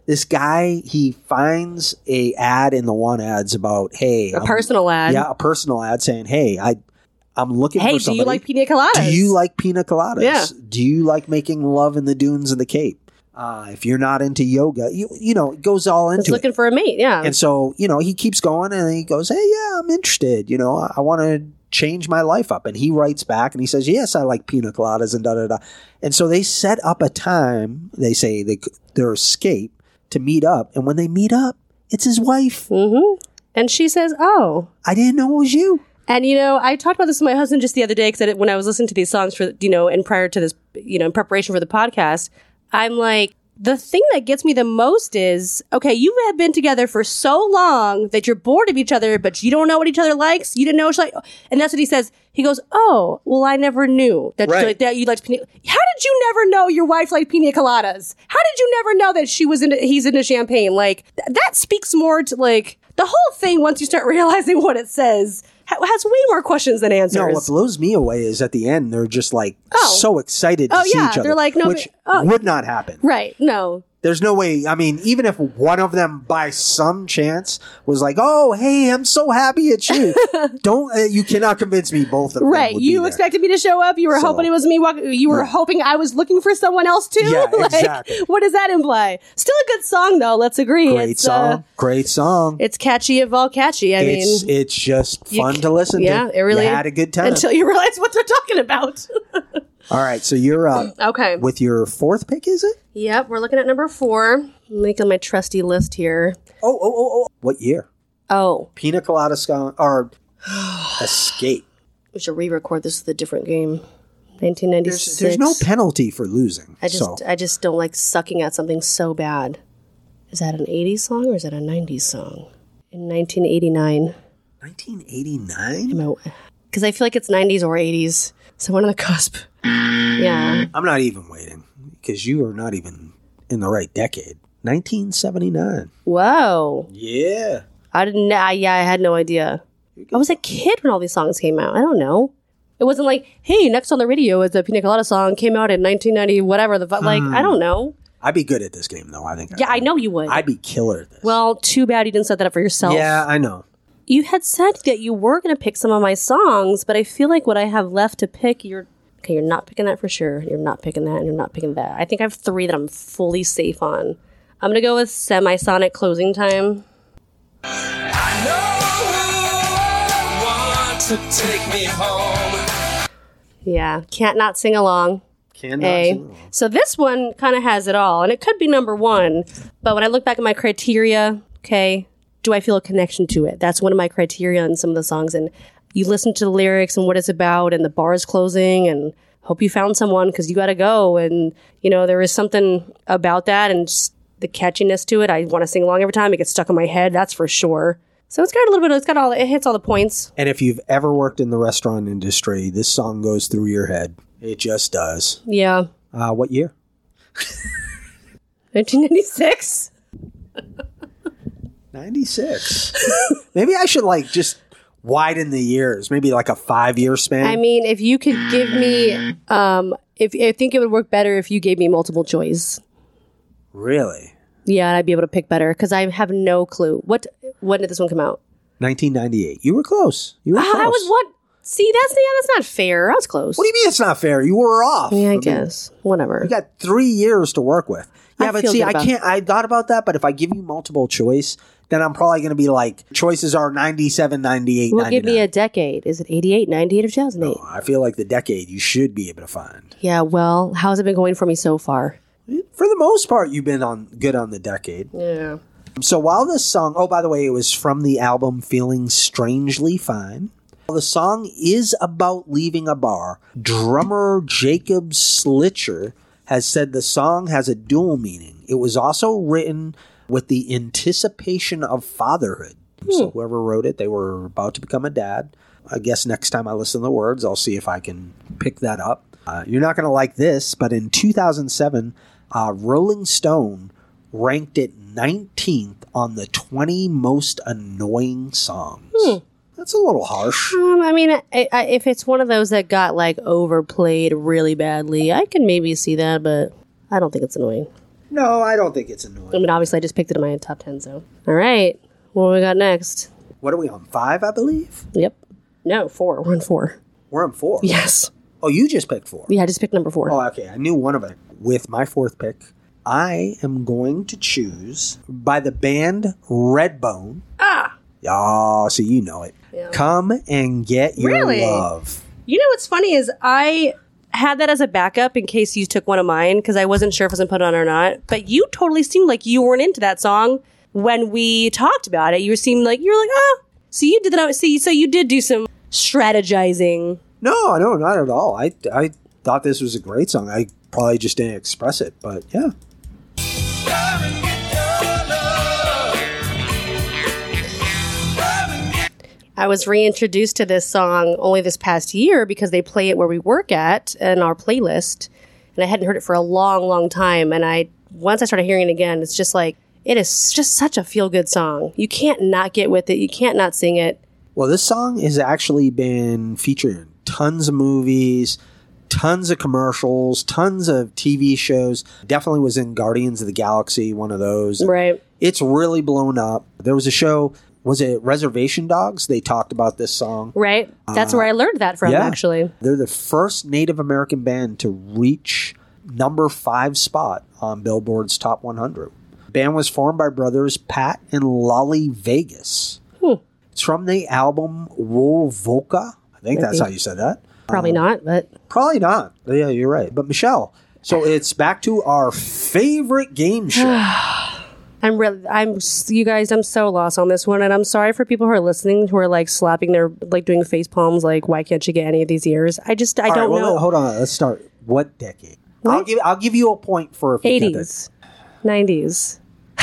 This guy, he finds a ad in the want ads about, hey, A personal ad. Yeah, a personal ad saying, hey, I, I'm looking Hey, for do somebody. you like pina coladas? Do you like pina coladas? Yeah. Do you like making love in the dunes of the Cape? Uh, if you're not into yoga, you you know, it goes all He's into looking it. for a mate, yeah. And so, you know, he keeps going and he goes, hey, yeah, I'm interested. You know, I, I want to change my life up. And he writes back and he says, yes, I like pina coladas and da da da. And so they set up a time, they say they, their escape to meet up. And when they meet up, it's his wife. Mm-hmm. And she says, oh. I didn't know it was you. And, you know, I talked about this with my husband just the other day because when I was listening to these songs for, you know, and prior to this, you know, in preparation for the podcast, I'm like, the thing that gets me the most is, okay, you have been together for so long that you're bored of each other, but you don't know what each other likes. You didn't know what she liked. And that's what he says. He goes, oh, well, I never knew that, Right. you, that you liked pina. How did you never know your wife liked pina coladas? How did you never know that she was into, he's into champagne? Like, th- that speaks more to, like, the whole thing, once you start realizing what it says, ha- has way more questions than answers. No, what blows me away is at the end, they're just like Oh. so excited to Oh, see yeah, each other. they're like, no, which oh. would not happen. Right, no. There's no way. I mean, even if one of them by some chance was like, oh, hey, I'm so happy it's you. Don't, uh, you cannot convince me both of them. Right, would you be there. expected me to show up. You were So- hoping it was me walking. You were Right. hoping I was looking for someone else too. Yeah, Like, exactly. What does that imply? Still a good song though. Let's agree. Great it's, song. Uh, Great song. it's catchy of all catchy. I it's mean, it's just you fun c- to listen yeah, to. it really You had a good time. until you realize what they're talking about. All right, so you're up Okay. with your fourth pick, is it? Yep, we're looking at number four. I'm making my trusty list here. Oh, oh, oh, oh. What year? Oh, Pina Colada Sky or Escape. we should re-record this with a different game. nineteen ninety-six. There's, there's no penalty for losing. I just, so. I just don't like sucking at something so bad. Is that an eighties song or is that a nineties song? In nineteen eighty-nine. nineteen eighty-nine? Because I feel like it's nineties or eighties. So one on the cusp. Yeah. I'm not even waiting because you are not even in the right decade. nineteen seventy-nine. Whoa. Yeah. I didn't, I, yeah, I had no idea. I was a kid when all these songs came out. I don't know. It wasn't like, hey, next on the radio is a Pina Colada song, came out in nineteen ninety, whatever. The fu- Like, I don't know. I'd be good at this game, though. I think. Yeah, I know you would. I'd be killer at this. Well, too bad you didn't set that up for yourself. yeah, I know. You had said that you were going to pick some of my songs, but I feel like what I have left to pick, you're okay. You're not picking that for sure. You're not picking that, and you're not picking that. I think I have three that I'm fully safe on. I'm going to go with Semisonic Closing Time. I know want to take me home. Yeah, can't not sing along. Cannot A. sing along. So this one kind of has it all, and it could be number one. But when I look back at my criteria, okay, do I feel a connection to it? That's one of my criteria in some of the songs. And you listen to the lyrics and what it's about, and the bar is closing, and hope you found someone because you got to go. And you know there is something about that, and just the catchiness to it. I want to sing along every time. It gets stuck in my head. That's for sure. So it's got a little bit of, it's got all, it hits all the points. And if you've ever worked in the restaurant industry, this song goes through your head. It just does. Yeah. Uh, what year? nineteen ninety-six. ninety-six. Maybe I should like just widen the years. Maybe like a five-year span. I mean, if you could give me, um, if I think it would work better if you gave me multiple choice. Really? Yeah, I'd be able to pick better because I have no clue. What? When did this one come out? nineteen ninety-eight. You were close. You were Ah, close. I was what? See, that's yeah, that's not fair. I was close. What do you mean it's not fair? You were off. Yeah, I mean, guess. Whatever. You got three years to work with. Yeah, I but feel see, good I about can't. I thought about that, but if I give you multiple choice, then I'm probably going to be like, choices are ninety-seven, ninety-eight, Well, give me ninety-nine. a decade. Is it eighty-eight, ninety-eight, or two thousand eight? I feel like the decade you should be able to find. Yeah, well, how's it been going for me so far? For the most part, you've been on good on the decade. Yeah. So while this song, oh, by the way, it was from the album Feeling Strangely Fine. While the song is about leaving a bar, drummer Jacob Slitcher has said the song has a dual meaning. It was also written with the anticipation of fatherhood. So whoever wrote it, they were about to become a dad. I guess next time I listen to the words, I'll see if I can pick that up. Uh, you're not going to like this, but in two thousand seven, uh, Rolling Stone ranked it nineteenth on the twenty most annoying songs. That's a little harsh. Um, I mean, I, I, if it's one of those that got like overplayed really badly, I can maybe see that, but I don't think it's annoying. No, I don't think it's I annoying. mean, obviously, I just picked it in my top ten, so. All right. What do we got next? What are we on? Five, I believe? Yep. No, four. We're on four. We're on four. Yes. Oh, you just picked four. Yeah, I just picked number four. Oh, okay. I knew one of it. With my fourth pick, I am going to choose by the band Redbone. Ah! Oh, so you know it. Yeah. Come and Get Your Really? Love. You know what's funny is I had that as a backup in case you took one of mine because I wasn't sure if I was going to put it on or not. But you totally seemed like you weren't into that song when we talked about it. You seemed like, you were like, oh. So you did that. See, so you did do some strategizing. No, no, not at all. I, I thought this was a great song. I probably just didn't express it, but yeah. I was reintroduced to this song only this past year because they play it where we work at in our playlist. And I hadn't heard it for a long, long time. And I once I started hearing it again, it's just like, it is just such a feel-good song. You can't not get with it. You can't not sing it. Well, this song has actually been featured in tons of movies, tons of commercials, tons of T V shows. Definitely was in Guardians of the Galaxy, one of those. Right. It's really blown up. There was a show, was it Reservation Dogs? They talked about this song. Right. That's where I learned that from, yeah. actually. They're the first Native American band to reach number five spot on Billboard's Top one hundred. The band was formed by brothers Pat and Lolly Vegas. Hmm. It's from the album Wool Volca. I think Maybe. that's how you said that. Probably not, but Probably not. Yeah, you're right. But Michelle, so it's back to our favorite game show. I'm really, I'm, you guys, I'm so lost on this one. And I'm sorry for people who are listening who are like slapping their, like doing face palms, like, why can't you get any of these years? I just, I All don't right, well, know. hold on. Let's start. What decade? What? I'll give I'll give you a point for if you get eighties, nineties.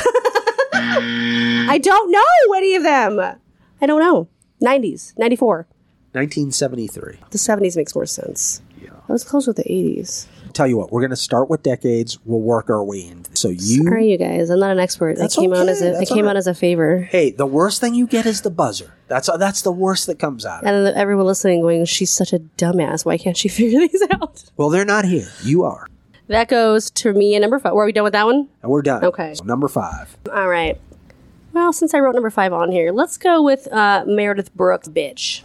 I don't know any of them. I don't know. nineties, ninety-four. nineteen seventy-three. The seventies makes more sense. Yeah. I was close with the eighties. Tell you what, we're going to start with decades. We'll work our way in. So you, Sorry, you guys. I'm not an expert. That's I came out okay. as a, I That's came all out right. as a favor. hey, the worst thing you get is the buzzer. That's that's the worst that comes out. of it. And then everyone listening going, she's such a dumbass. Why can't she figure these out? Well, they're not here. You are, That goes to me and number five. Were we done with that one? and we're done. Okay. So number five. All right. Well, since I wrote number five on here, let's go with uh, Meredith Brooks, Bitch.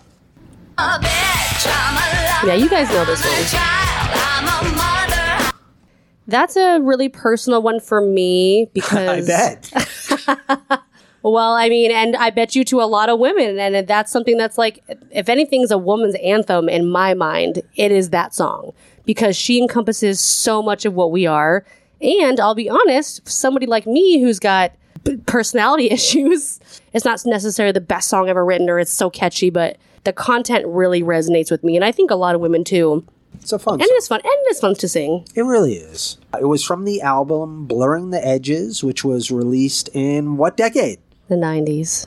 Yeah, you guys know this one. That's a really personal one for me I because bet. well, I mean, and I bet you to a lot of women, and that's something that's like, if anything's a woman's anthem in my mind, it is that song because she encompasses so much of what we are. And I'll be honest, somebody like me who's got p- personality issues, it's not necessarily the best song ever written or it's so catchy, but the content really resonates with me, and I think a lot of women too. It's a fun And song. it's fun, and it's fun to sing. It really is. It was from the album Blurring the Edges, which was released in what decade? The nineties,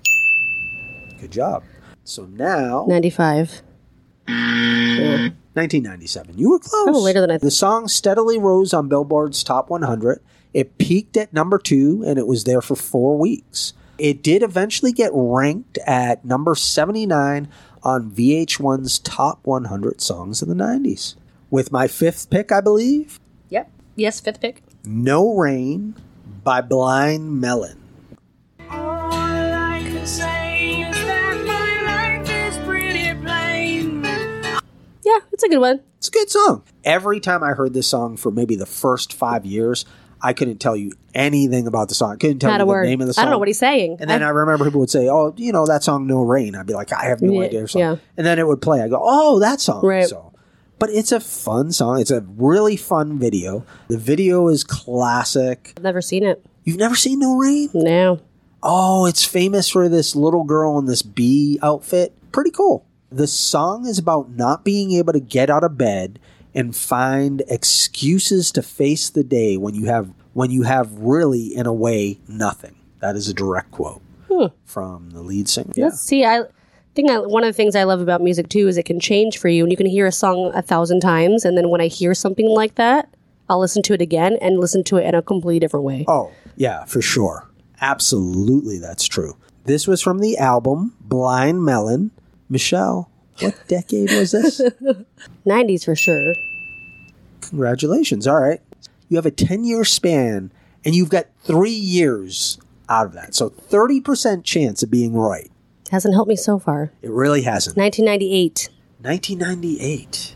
Good job. So now, ninety-five. Yeah. nineteen ninety-seven. You were close. Oh, later than I thought. The song steadily rose on Billboard's Top one hundred. It peaked at number two, and it was there for four weeks. It did eventually get ranked at number seventy-nine on V H one's Top one hundred Songs of the nineties. With my fifth pick, I believe, Yep. Yes, fifth pick. No Rain by Blind Melon. All I can say is that my life is pretty plain. Yeah, it's a good one. It's a good song. Every time I heard this song for maybe the first five years, I couldn't tell you anything about the song. I couldn't tell Not you a the word. name of the song. I don't know what he's saying. And then I, I- remember people would say, "Oh, you know that song, No Rain." I'd be like, "I have no Yeah, idea." Or something. yeah. And then it would play. I go, "Oh, that song." Right. So, but it's a fun song. It's a really fun video. The video is classic. I've never seen it. You've never seen No Rain? No. Oh, it's famous for this little girl in this bee outfit. Pretty cool. The song is about not being able to get out of bed and find excuses to face the day when you have when you have really, in a way, nothing. That is a direct quote Hmm. from the lead singer. Yeah. Let's see. I think I, one of the things I love about music too is it can change for you, and you can hear a song a thousand times, and then when I hear something like that, I'll listen to it again and listen to it in a completely different way. Oh, yeah, for sure. Absolutely, that's true. This was from the album Blind Melon. Michelle, what decade was this? nineties for sure. Congratulations. All right. You have a ten-year span, and you've got three years out of that. So thirty percent chance of being right. Hasn't helped me so far. It really hasn't. nineteen ninety-eight. nineteen ninety-eight.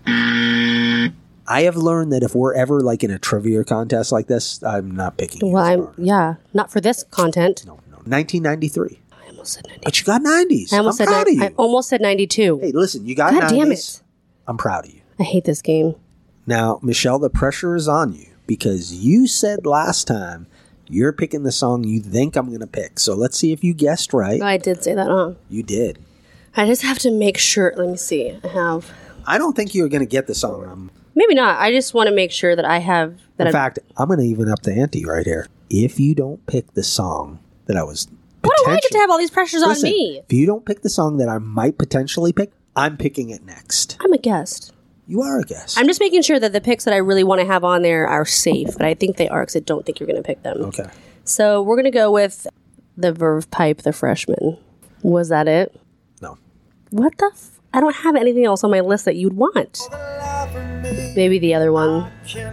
I have learned that if we're ever like in a trivia contest like this, I'm not picking you. Well, I'm, Star. yeah, not for this content. No, no. nineteen ninety-three. I almost said ninety. But you got nineties. I almost I'm said proud ni- of you. I almost said ninety-two. Hey, listen, you got God nineties. damn it. I'm proud of you. I hate this game. Now, Michelle, the pressure is on you because you said last time you're picking the song you think I'm going to pick. So let's see if you guessed right. I did say that, huh? You did. I just have to make sure. Let me see. I have. I don't think you're going to get the song. I'm, Maybe not. I just want to make sure that I have. That in I, fact, I'm going to even up the ante right here. If you don't pick the song that I was Why do I get to potentially- have all these pressures Listen, on me? if you don't pick the song that I might potentially pick, I'm picking it next. I'm a guest. You are a guest. I'm just making sure that the picks that I really want to have on there are safe, but I think they are because I don't think you're going to pick them. Okay. So we're going to go with the Verve Pipe, the freshman. Was that it? No. What the? F- I don't have anything else on my list that you'd want. Maybe the other one.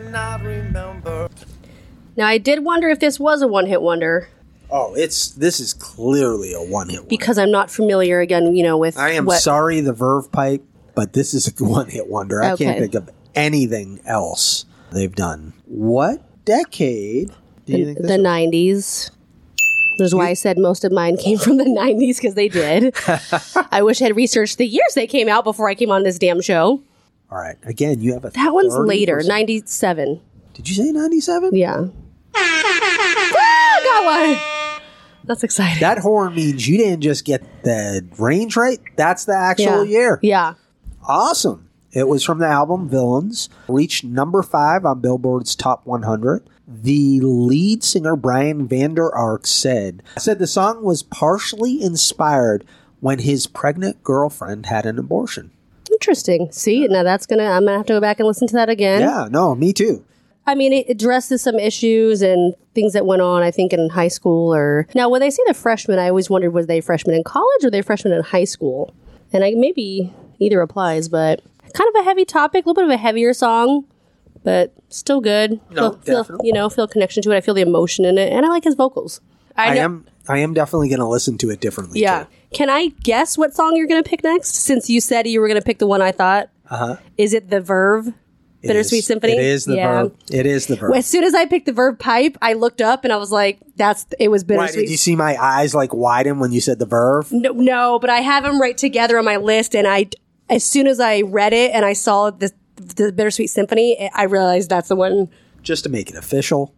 Now, I did wonder if this was a one-hit wonder Oh, it's this is clearly a one-hit wonder. because I'm not familiar, again, you know, with I am what... sorry, the Verve Pipe, but this is a one-hit wonder. I Okay. can't think of anything else they've done. What decade do you the, think this the was? nineties. That's why I said most of mine came from the nineties, because they did. I wish I had researched the years they came out before I came on this damn show. All right. Again, you have a That one's thirty later, percent ninety-seven. Did you say ninety-seven? Yeah. Ah, got one. That's exciting. That horn means you didn't just get the range right. That's the actual yeah. year. Yeah. Awesome. It was from the album Villains. Reached number five on Billboard's Top one hundred. The lead singer, Brian Vander Ark, said, said the song was partially inspired when his pregnant girlfriend had an abortion. Interesting. See, now that's gonna. I'm gonna have to go back and listen to that again. Yeah, no, me too. I mean, it addresses some issues and things that went on, I think, in high school. Or now, when they say the freshmen, I always wondered, was they freshmen in college or they freshmen in high school? And I maybe either applies, but kind of a heavy topic, a little bit of a heavier song, but still good. No, feel, feel, definitely. you know, feel connection to it. I feel the emotion in it, and I like his vocals. I, know- am I am definitely going to listen to it differently. Yeah. too. Can I guess what song you're going to pick next? Since you said you were going to pick the one I thought. Uh-huh. Is it the Verve? It Bittersweet is. Symphony? It is the Yeah. Verve. It is the Verve. As soon as I picked the Verve Pipe, I looked up and I was like, "That's it was Why, Bittersweet." did you see my eyes like widen when you said the Verve? no, no, but I have them right together on my list, and I, as soon as I read it and I saw the the Bittersweet Symphony, I realized that's the one. Just to make it official.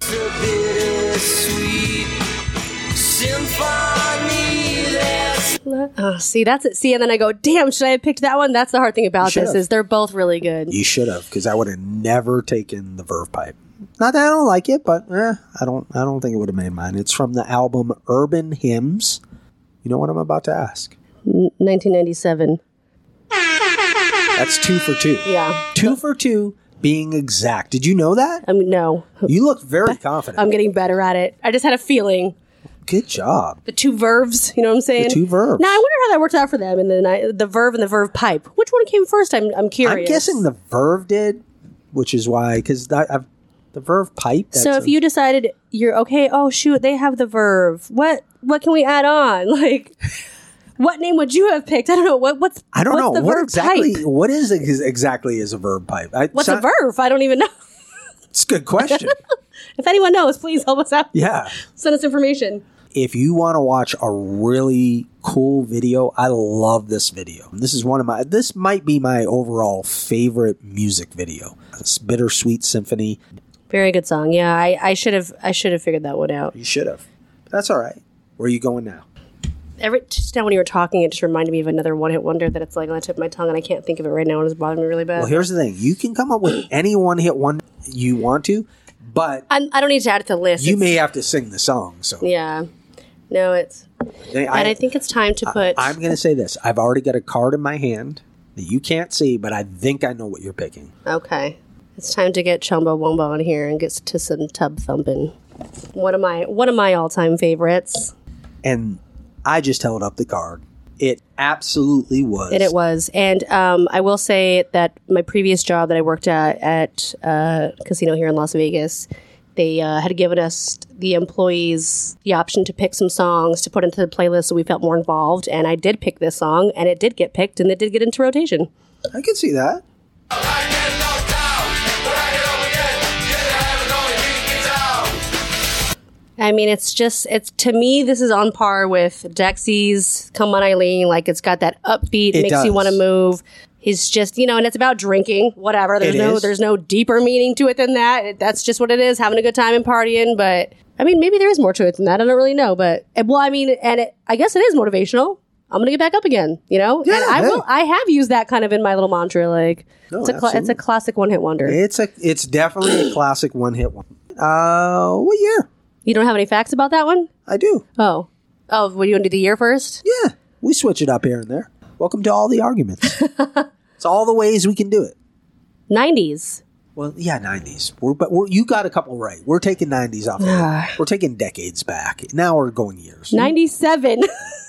Oh, see, that's it. See, and then I go, "Damn, should I have picked that one?" That's the hard thing about should this have. is they're both really good. You should have, because I would have never taken the Verve Pipe. Not that I don't like it, but eh, I don't. I don't think it would have made mine. It's from the album Urban Hymns. You know what I'm about to ask? nineteen ninety-seven. That's two for two. Yeah. Two for two, being exact. Did you know that? I mean, no, You look very confident. I'm getting better at it. I just had a feeling. Good job. The two Verves, you know what I'm saying? The two Verves. Now I wonder how that worked out for them. And then I, the Verve and the Verve Pipe. Which one came first? I'm I'm curious. I'm guessing the Verve did, which is why, because I've the Verve Pipe. That's So if a- you decided you're okay, oh shoot, they have the Verve. What what can we add on? Like, what name would you have picked? I don't know. What what's I don't what's know the what Verve exactly. Pipe? What is ex- exactly is a Verve Pipe? I, What's so- a Verve? I don't even know. It's a good question. If anyone knows, please help us out. Yeah. Send us information. If you want to watch a really cool video, I love this video. This is one of my, this might be my overall favorite music video. It's Bittersweet Symphony. Very good song. Yeah, I, I should have I should have figured that one out. You should have. But that's all right. Where are you going now? Every just now when you were talking, it just reminded me of another one hit wonder that it's like on the tip of my tongue, and I can't think of it right now, and it's bothering me really bad. Well, here's the thing. You can come up with any one hit one you want to, but I'm, I don't need to add it to the list. you It's- may have to sing the song. So Yeah. No, it's I, and I think it's time to put. I'm going to say this. I've already got a card in my hand that you can't see, but I think I know what you're picking. Okay. It's time to get Chumbo Wumbo on here and get to some tub thumping. One of my one of my all time favorites. And I just held up the card. It absolutely was. And it was. And um, I will say that my previous job that I worked at at a casino here in Las Vegas, they uh, had given us, the employees, the option to pick some songs to put into the playlist so we felt more involved. And I did pick this song, and it did get picked, and it did get into rotation. I can see that. I mean, it's just, it's to me, this is on par with Dexy's Come On Eileen. Like, it's got that upbeat, It makes does. you want to move. He's just, you know, and it's about drinking, whatever. There's It no, is. there's no deeper meaning to it than that. It- That's just what it is, having a good time and partying. But I mean, maybe there is more to it than that. I don't really know. But eh, well, I mean, and it, I guess it is motivational. I'm gonna get back up again, you know. Yeah, and I hey. will. I have used that kind of in my little mantra. Like, No, it's a, cla- it's a absolutely. classic one hit wonder. It's a, it's definitely a classic one hit one. Uh, what year? You don't have any facts about that one? I do. Oh, oh, what do you want to do the year first? Yeah, we switch it up here and there. Welcome to all the arguments. It's all the ways we can do it. nineties. Well, yeah, nineties. We're, but we're, you got a couple right. We're taking nineties off. Of it. We're taking decades back. Now we're going years. ninety-seven.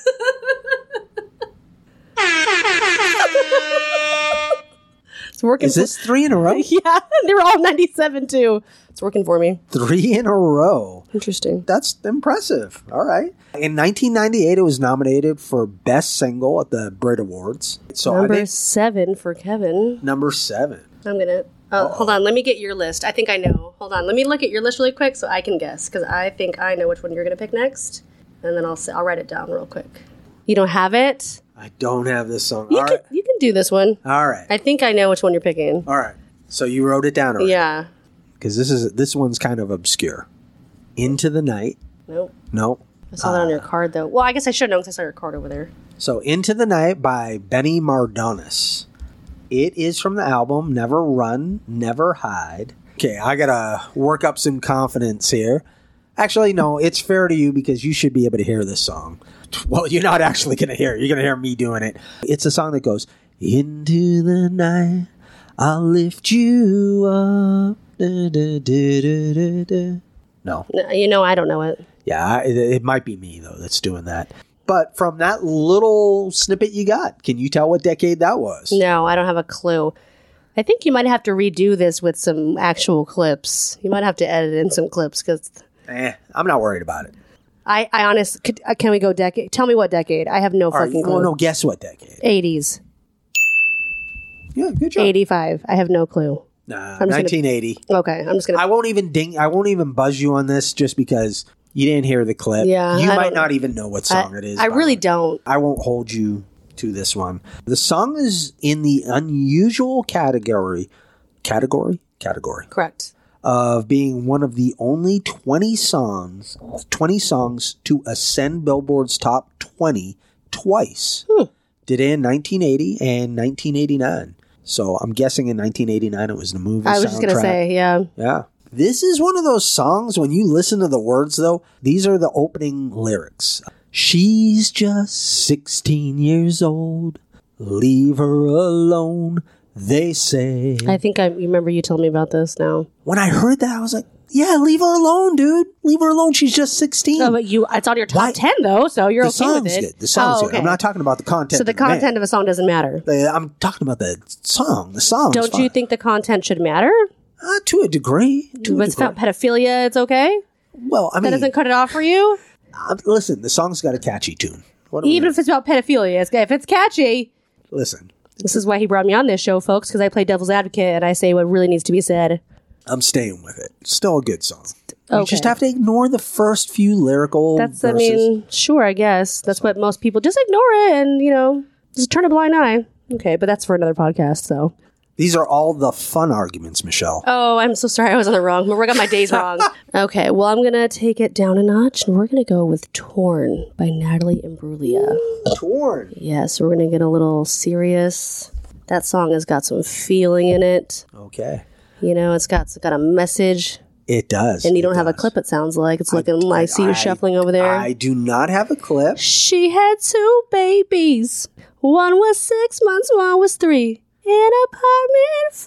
It's working. Is this three in a row? For, yeah, they were all ninety-seven too. It's working for me. Three in a row. Interesting. That's impressive. All right. In nineteen ninety-eight, it was nominated for Best Single at the Brit Awards. So Number I think seven for Kevin. number seven. I'm gonna. Oh, hold on. Let me get your list. I think I know. Hold on. Let me look at your list really quick so I can guess because I think I know which one you're gonna pick next, and then I'll s- I'll write it down real quick. You don't have it? I don't have this song. You All can right. you can do this one. All right. I think I know which one you're picking. All right. So you wrote it down already. Yeah. Because this is this one's kind of obscure. Into the Night. Nope. No. I saw that on your card though. Well, I guess I should know because I saw your card over there. So Into the Night by Benny Mardones. It is from the album Never Run, Never Hide. Okay, I gotta work up some confidence here. Actually, no, it's fair to you because you should be able to hear this song. Well, you're not actually gonna hear it. You're gonna hear me doing it. It's a song that goes, Into the night, I'll lift you up. Da, da, da, da, da, da. No. No, you know, I don't know it. Yeah, I- it, it might be me, though, that's doing that. But from that little snippet you got, can you tell what decade that was? No, I don't have a clue. I think you might have to redo this with some actual clips. You might have to edit in some clips because Eh, I'm not worried about it. I, I honest, could, uh, can we go decade? Tell me what decade. I have no All right, fucking well, clue. no, guess what decade? eighties. Yeah, good job. eighty-five. I have no clue. Nah, I'm just gonna- nineteen eighty. Okay, I'm just going I to. won't even ding. I won't even buzz you on this just because you didn't hear the clip. Yeah, you I might don't- not even know what song I, it is. I by really the way. don't. I won't hold you to this one. The song is in the unusual category, category, category Correct. of being one of the only twenty songs, twenty songs to ascend Billboard's top twenty twice. Hmm. Did it in nineteen eighty and nineteen eighty-nine. So I'm guessing in nineteen eighty-nine it was the movie I was just going to soundtrack. say, yeah. Yeah. This is one of those songs, when you listen to the words, though, these are the opening lyrics. She's just sixteen years old. Leave her alone, they say. I think I remember you told me about this now. When I heard that, I was like, yeah, leave her alone, dude. Leave her alone. She's just sixteen. Oh, but you, it's on your top Why- ten though, so you're the okay song's with it. good. The song's oh, good. okay. I'm not talking about the content. So the of the band. content of a song doesn't matter. Uh, I'm talking about the song. The song. Don't you think the content should matter? Uh, to a degree. To But a it's degree. not pedophilia, it's okay? Well, I That mean, doesn't cut it off for you? uh, listen, the song's got a catchy tune. What do we Even if it's about pedophilia, it's, if it's catchy. Listen, This is why he brought me on this show, folks, because I play devil's advocate and I say what really needs to be said. I'm staying with it. Still a good song. You Okay. just have to ignore the first few lyrical That's, verses. I mean, sure, I guess. That's what most people, just ignore it and, you know, just turn a blind eye. Okay, but that's for another podcast, so. These are all the fun arguments, Michelle. Oh, I'm so sorry. I was on the wrong. I got my days wrong. Okay, well, I'm going to take it down a notch and we're going to go with Torn by Natalie Imbruglia. Torn. Yes, we're going to get a little serious. That song has got some feeling in it. Okay. You know, it's got it's got a message. It does. And you It don't have a does. clip, it sounds like. It's looking, I, see you I- shuffling over there. I do not have a clip. She had two babies. One was six months, one was three. In apartment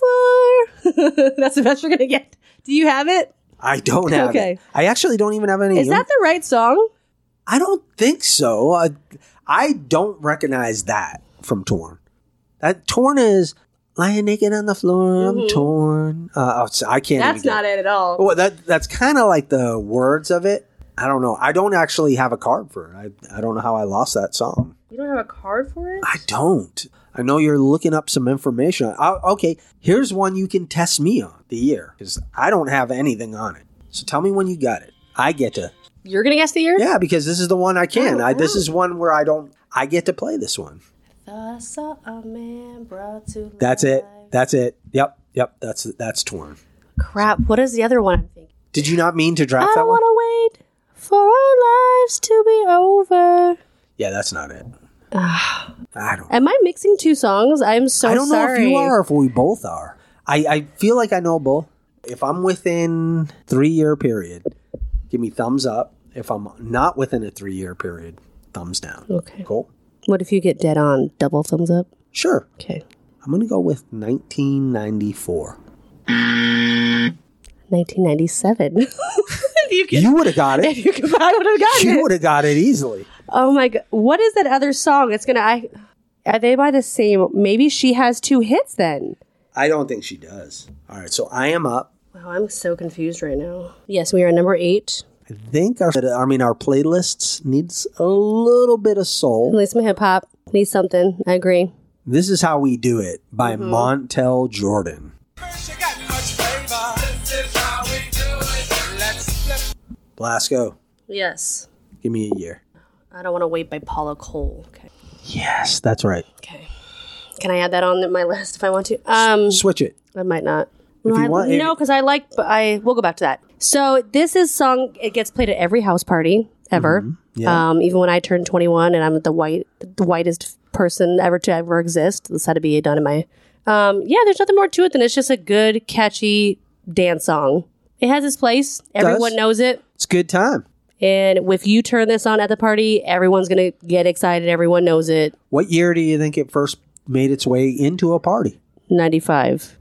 forty-four. That's the best you're going to get. Do you have it? I don't have Okay. it. I actually don't even have any. Is that the right song? I don't think so. I, I don't recognize that from Torn. That Torn is lying naked on the floor. I'm torn. Uh, I can't. That's even not get, it at all. Well, that that's kind of like the words of it. I don't know. I don't actually have a card for it. I I don't know how I lost that song. You don't have a card for it? I don't. I know you're looking up some information. I, okay, here's one you can test me on the year because I don't have anything on it. So tell me when you got it. I get to. You're gonna guess the year? Yeah, because this is the one I can. Oh, I, this wow. is one where I don't. I get to play this one. I saw a man brought to That's it. life. That's it. Yep. Yep. That's that's Torn. Crap. What is the other one I'm thinking? Did you not mean to draft I that don't one? want to wait for our lives to be over. Yeah, that's not it. I don't. Am I mixing two songs? I'm so I don't sorry. know if you are or if we both are. I, I feel like I know both. If I'm within three year period, give me thumbs up. If I'm not within a three year period, thumbs down. Okay. Cool. What if you get dead on? Double thumbs up? Sure. Okay. I'm gonna go with nineteen ninety-four. nineteen ninety-seven. If you could, You would have got if it. you could, I would have gotten You it. would have got it easily. Oh my god! What is that other song? It's gonna. I are they by the same? Maybe she has two hits then. I don't think she does. All right, so I am up. Wow, I'm so confused right now. Yes, we are number eight. I think our, I mean, our playlists needs a little bit of soul. At least my hip hop needs something. I agree. This is How We Do It by Mm-hmm. Montel Jordan. Blasco, Yes. give me a year. I don't want to wait by Paula Cole. Okay. Yes, that's right. Okay. Can I add that on my list if I want to? Um, Switch it. I might not. If no, you I, want- if- no, because I like. But I we'll go back to that. So this is song. It gets played at every house party ever. Mm-hmm. Yeah. Um, even when I turned twenty-one and I'm the white, the whitest person ever to ever exist. This had to be done in my. Um, yeah, there's nothing more to it than it's just a good, catchy dance song. It has its place. Everyone does. knows it. It's a good time. And if you turn this on at the party, everyone's gonna get excited. Everyone knows it. What year do you think it first made its way into a party? ninety-five.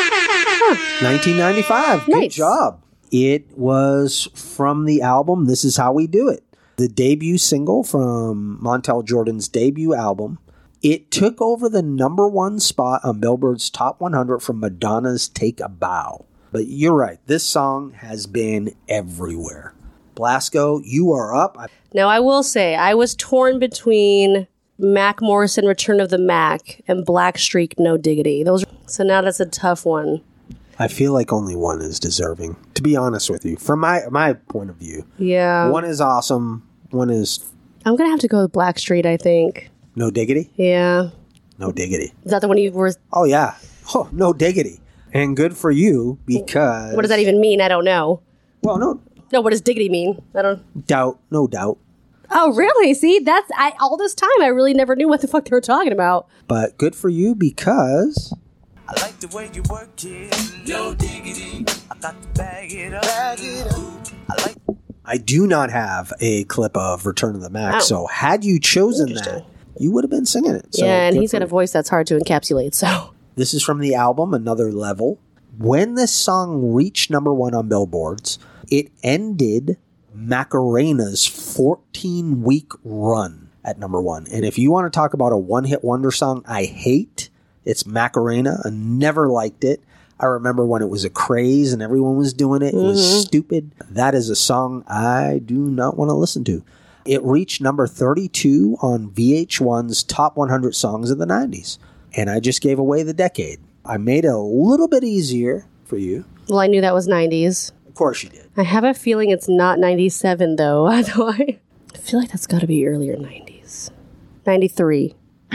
nineteen ninety-five. Good Nice. job. It was from the album This Is How We Do It, the debut single from Montel Jordan's debut album. It took over the number one spot on Billboard's Top one hundred from Madonna's Take a Bow. But you're right, this song has been everywhere. Blasco, you are up. I- Now, I will say, I was torn between Mac Morrison, Return of the Mac, and Black Streak, No Diggity. Those. So now that's a tough one. I feel like only one is deserving, to be honest with you. From my, my point of view, Yeah. one is awesome, one is I'm going to have to go with Black Street, I think. no diggity. Yeah. No diggity. Is that the one you were. Oh, yeah. Oh, no diggity. And good for you because... What does that even mean? I don't know. Well, no No, what does diggity mean? I don't. doubt. No doubt. Oh, really? See, that's. I all this time, I really never knew what the fuck they were talking about. But good for you because... I like the way you work it. No diggity. I got to bag it up. Bag it up. I like. I do not have a clip of Return of the Mac. Oh. So had you chosen that, Interesting. you would have been singing it. So yeah, and good he's for got a you. voice that's hard to encapsulate, so. This is from the album Another Level. When this song reached number one on Billboards, it ended Macarena's fourteen-week run at number one. And if you want to talk about a one-hit wonder song I hate, it's Macarena. I never liked it. I remember when it was a craze and everyone was doing it. It was stupid. That is a song I do not want to listen to. It reached number thirty-two on V H one's Top one hundred Songs of the nineties. And I just gave away the decade. I made it a little bit easier for you. Well, I knew that was nineties. Of course you did. I have a feeling it's not ninety-seven, though. I feel like that's got to be earlier nineties. ninety-three.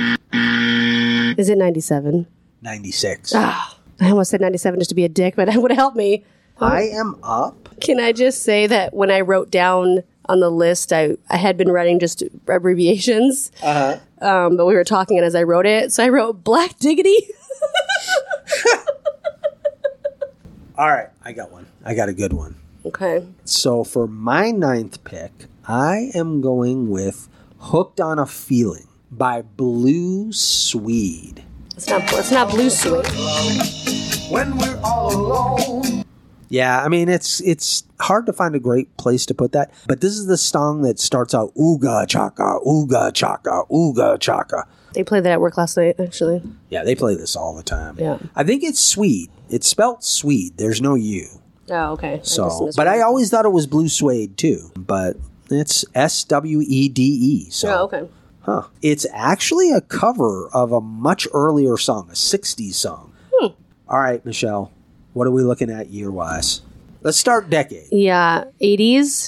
Is it ninety-seven? ninety-six. Ah, I almost said ninety-seven just to be a dick, but it would help me. I am up. Can I just say that when I wrote down on the list, I, I had been writing just abbreviations. Uh-huh. Um, but we were talking, and as I wrote it, so I wrote Black Diggity. All right, I got one. I got a good one. Okay. So for my ninth pick, I am going with Hooked on a Feeling by Blue Swede. It's not, it's not Blue Suede. When we're all alone. Yeah, I mean, it's it's hard to find a great place to put that. But this is the song that starts out, ooga chaka, ooga chaka, ooga chaka. They played that at work last night, actually. Yeah, they play this all the time. Yeah. I think it's Swede. It's spelt Swede. There's no U. Oh, okay. So, I just misread but I it. always thought it was Blue Suede too. But it's S W E D E. So, Oh, okay. huh? It's actually a cover of a much earlier song, a sixties song. Hmm. All right, Michelle, what are we looking at year wise? Let's start decade. Yeah, eighties.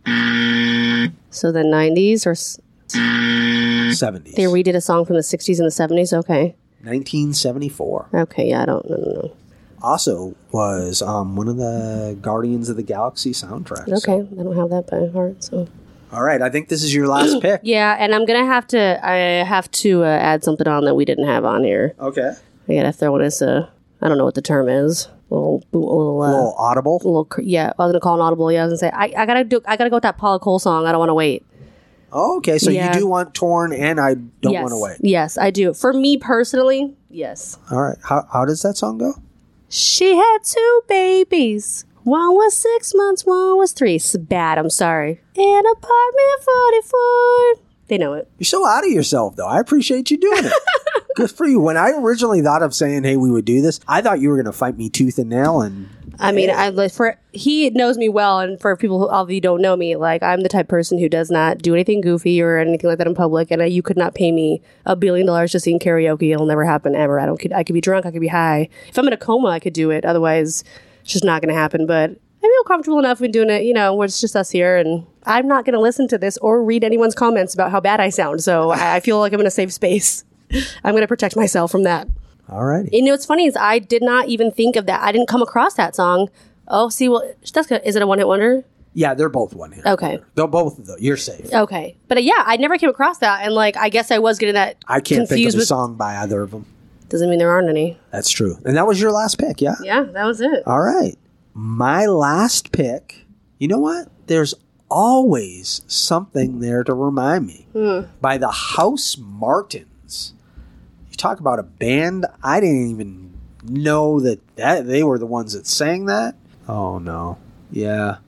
So the nineties, or s- seventies. they redid a song from the sixties and the seventies. Okay. nineteen seventy-four. Okay. Yeah, I don't. No, no, no. Also was um, one of the Guardians of the Galaxy soundtracks. Okay, I don't have that by heart. So. All right, I think this is your last pick. Yeah, and I'm gonna have to. I have to uh, add something on that we didn't have on here. Okay. I gotta throw in this. Uh, I don't know what the term is. A little, a little, uh, A little audible. a little. cr- Yeah, I was gonna call it audible. Yeah, I was gonna say. I, I gotta do. I gotta go with that Paula Cole song. I don't want to wait. Oh, okay, so Yeah. you do want Torn, and I don't yes. want to wait. Yes, I do. For me personally, yes. All right, how how does that song go? She had two babies. One was six months, one was three. It's bad, I'm sorry. In apartment forty-four. They know it. You're so out of yourself, though. I appreciate you doing it. Good for you. When I originally thought of saying, "Hey, we would do this," I thought you were going to fight me tooth and nail, and I mean, I like for he knows me well, and for people who all of you don't know me, like I'm the type of person who does not do anything goofy or anything like that in public, and uh, you could not pay me a billion dollars to sing karaoke. It'll never happen ever. I don't. I could be drunk. I could be high. If I'm in a coma, I could do it. Otherwise, it's just not going to happen. But I feel comfortable enough with doing it. You know, where it's just us here, and I'm not going to listen to this or read anyone's comments about how bad I sound. So I, I feel like I'm in a safe space. I'm going to protect myself from that. all righty. You know what's funny is I did not even think of that. I didn't come across that song. Oh, see, well, that's good. Is it a one hit wonder? Yeah, they're both one hit. Okay. They're both, though. You're safe. Okay. But uh, yeah, I never came across that. And like, I guess I was getting that I can't think confused of a with. song by either of them. Doesn't mean there aren't any. That's true. And that was your last pick, yeah? Yeah, that was it. All right. My last pick, you know what? There's always something there to remind me. Hmm. By the House Martins. You talk about a band, I didn't even know that, that they were the ones that sang that. Oh, no. Yeah.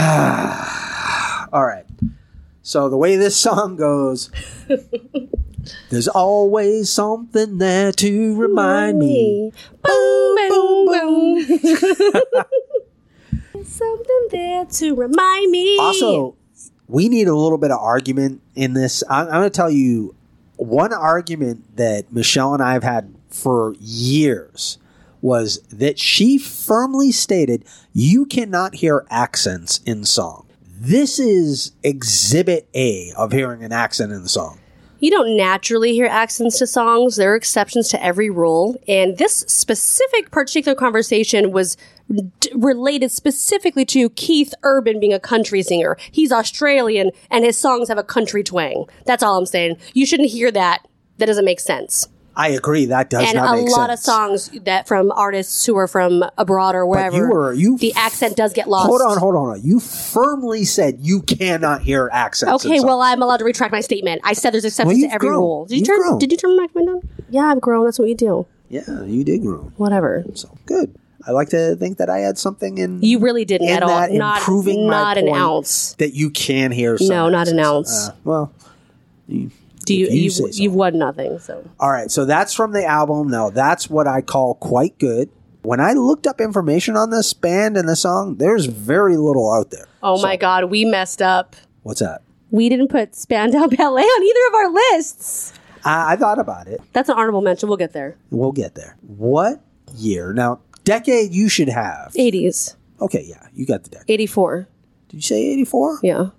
All right. So the way this song goes, there's always something there to remind me. Boom, boom, boom. Something there to remind me. Also, we need a little bit of argument in this. I'm, I'm going to tell you one argument that Michelle and I have had for years was that she firmly stated you cannot hear accents in song. This is exhibit A of hearing an accent in the song. You don't naturally hear accents to songs. There are exceptions to every rule. And this specific particular conversation was d- related specifically to Keith Urban being a country singer. He's Australian and his songs have a country twang. That's all I'm saying. You shouldn't hear that. That doesn't make sense. I agree. That does and not a make lot sense. of songs that from artists who are from abroad or wherever, you were- you the accent does get lost. Hold on, hold on. hold on. You firmly said you cannot hear accents. in Okay, song. well, I'm allowed to retract my statement. I said there's exceptions Well, to you've every grown. rule. Did you You've turn? grown. Did you turn my mic on? Yeah, I've grown. That's what you do. Yeah, you did grow. Whatever. So good. I like to think that I had something in You really didn't in at all. that Not improving my not an point ounce. that you can hear. Some No, not an accents. ounce. Uh, well, you, Do you? if you You say so. you've won nothing. So All right, so that's from the album. Now, that's what I call quite good. When I looked up information on this band and the song, there's very little out there. oh So, my god, we messed up. What's that? We didn't put Spandau Ballet on either of our lists. I, I thought about it. That's an honorable mention. We'll get there. We'll get there. What year? Now, decade you should have. eighties. Okay, yeah, you got the decade. eighty-four. Did you say eighty-four? Yeah.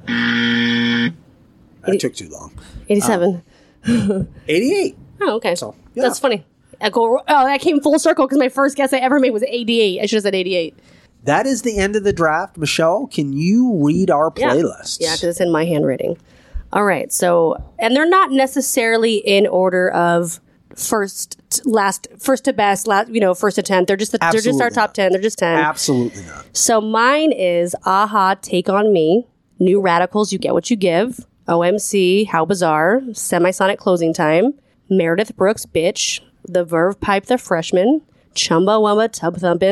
That took too long. eighty-seven. eighty-eight. Oh, okay. So, yeah. That's funny. I go, oh, that came full circle because my first guess I ever made was eighty-eight. I should have said eighty-eight. That is the end of the draft. Michelle, can you read our Yeah. playlists? Yeah, because it's in my handwriting. All right. So, and they're not necessarily in order of first, to last, first to best, last, you know, first to tenth. They're just the, they're just our Absolutely top not. ten. They're just ten. Absolutely not. So mine is Aha, Take On Me, New Radicals, You Get What You Give, O M C, How Bizarre, Semisonic Closing Time, Meredith Brooks, Bitch, The Verve Pipe, The Freshman, Chumbawamba, Tub Thumpin',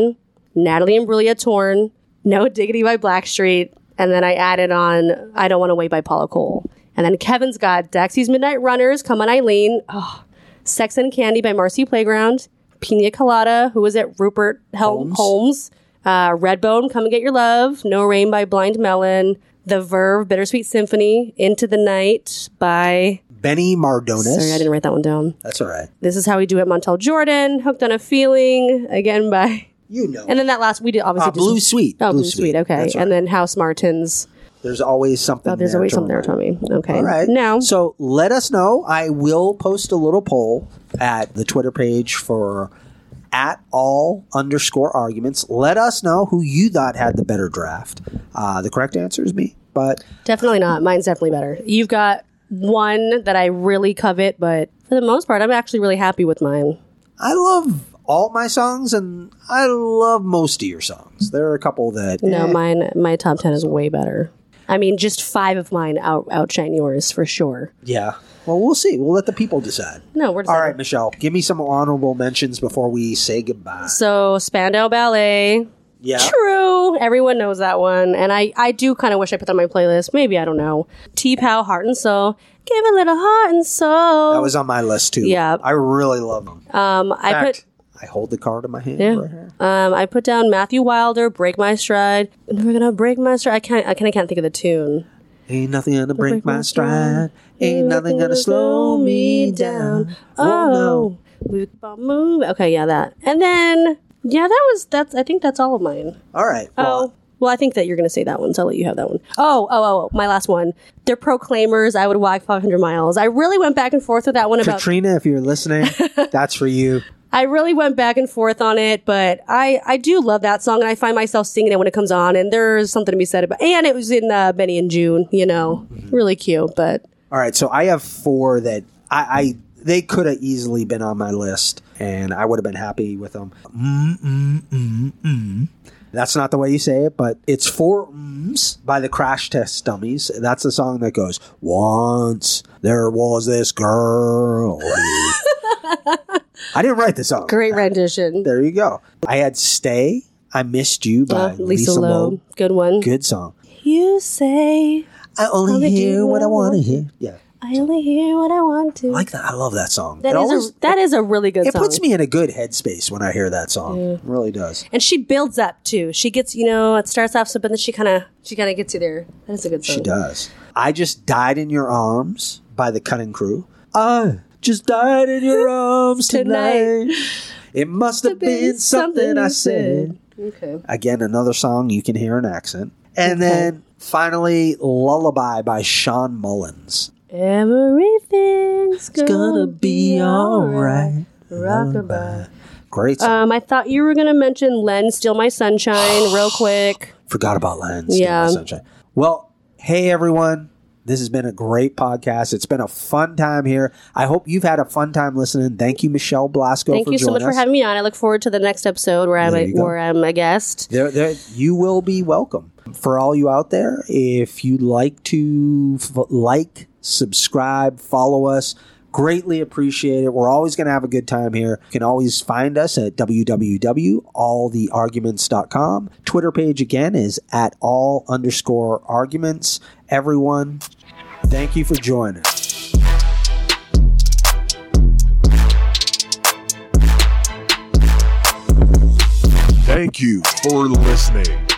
Natalie Imbruglia, Torn, No Diggity by Blackstreet, and then I added on I Don't Want to Wait by Paula Cole. And then Kevin's got Dexy's Midnight Runners, Come On Eileen, oh, Sex and Candy by Marcy Playground, Pina Colada, who was it? Rupert Hel- Holmes, Holmes uh, Redbone, Come and Get Your Love, No Rain by Blind Melon, The Verve, Bittersweet Symphony, Into the Night by Benny Mardones. Sorry, I didn't write that one down. That's all right. This Is How We Do It, Montel Jordan, Hooked on a Feeling, again by... You know. And then that last, we did obviously... Uh, Blue just, Sweet. Oh, Blue, Blue Sweet, Sweet. okay. That's right. And then House Martins. There's always something Oh, there's there always to something there, Tommy. Okay. All right. Now... So let us know. I will post a little poll at the Twitter page for at all underscore arguments. Let us know who you thought had the better draft. Uh, the correct answer is me, but... Definitely not. Mine's definitely better. You've got one that I really covet, but for the most part, I'm actually really happy with mine. I love all my songs, and I love most of your songs. There are a couple that... No, eh. mine, my top ten is way better. I mean, just five of mine out, outshine yours for sure. Yeah. Well, we'll see. We'll let the people decide. No, we're All deciding. right, Michelle, give me some honorable mentions before we say goodbye. So, Spandau Ballet. Yeah. True. Everyone knows that one. And I, I do kind of wish I put that on my playlist. Maybe, I don't know. T-Pow, Heart and Soul. Give a little heart and soul. That was on my list, too. Yeah. I really love them. Um, I In fact, put... I hold the card in my hand Yeah. right here. Um, I put down Matthew Wilder, Break My Stride. Never gonna break my stride. I can't. I kind of can't think of the tune. Ain't nothing gonna break, break my my stride. Ain't nothing gonna slow me down. Oh, no. we move. Okay, yeah, that. And then yeah, that was that's. I think that's all of mine. All right. Well, Oh. Well, I think that you're going to say that one, so I'll let you have that one. Oh, oh, oh, my last one. They're Proclaimers, I Would Walk five hundred miles. I really went back and forth with that one about... Katrina, if you're listening, that's for you. I really went back and forth on it, but I, I do love that song, and I find myself singing it when it comes on, and there's something to be said about... And it was in uh, Benny and June, you know. Really cute, but... All right, so I have four that I... I they could have easily been on my list, and I would have been happy with them. Mm, mm, mm, mm. That's not the way you say it, but it's Four Mms by the Crash Test Dummies. That's the song that goes, Once there was this girl. I didn't write the song. Great rendition. There you go. I had Stay, I Missed You by Uh, Lisa, Lisa Loeb. Loeb. Good one. Good song. You say... I only Only hear do what I what I want to want. hear. Yeah. I only hear what I want to. I like that. I love that song. That It is always- a that is a really good It song. puts me in a good headspace when I hear that song. It really does. And she builds up too. She gets, you know, it starts off, so but then she kind of, she kind of gets you there. That is a good song. She does. I Just Died in Your Arms by the Cutting Crew. I just died in your arms tonight. Tonight. It must have been something I said. Okay. Again, another song you can hear an accent. And then finally, Lullaby by Sean Mullins. Everything's gonna, Gonna be alright. Rockabye. Great song. Um, I thought you were gonna mention Len, Steal My Sunshine, real quick. Forgot about Lens. Yeah. Sunshine. Well, hey everyone. This has been a great podcast. It's been a fun time here. I hope you've had a fun time listening. Thank you, Michelle Blasco, Thank for you so joining much for us. having me on. I look forward to the next episode where I'm There a, you go. where I'm a guest. There, there, you will be welcome. For all you out there, if you'd like to f- like, subscribe, follow us, greatly appreciate it. We're always going to have a good time here. You can always find us at w w w dot all the arguments dot com. Twitter page again is at all underscore arguments. Everyone, thank you for joining. Thank you for listening.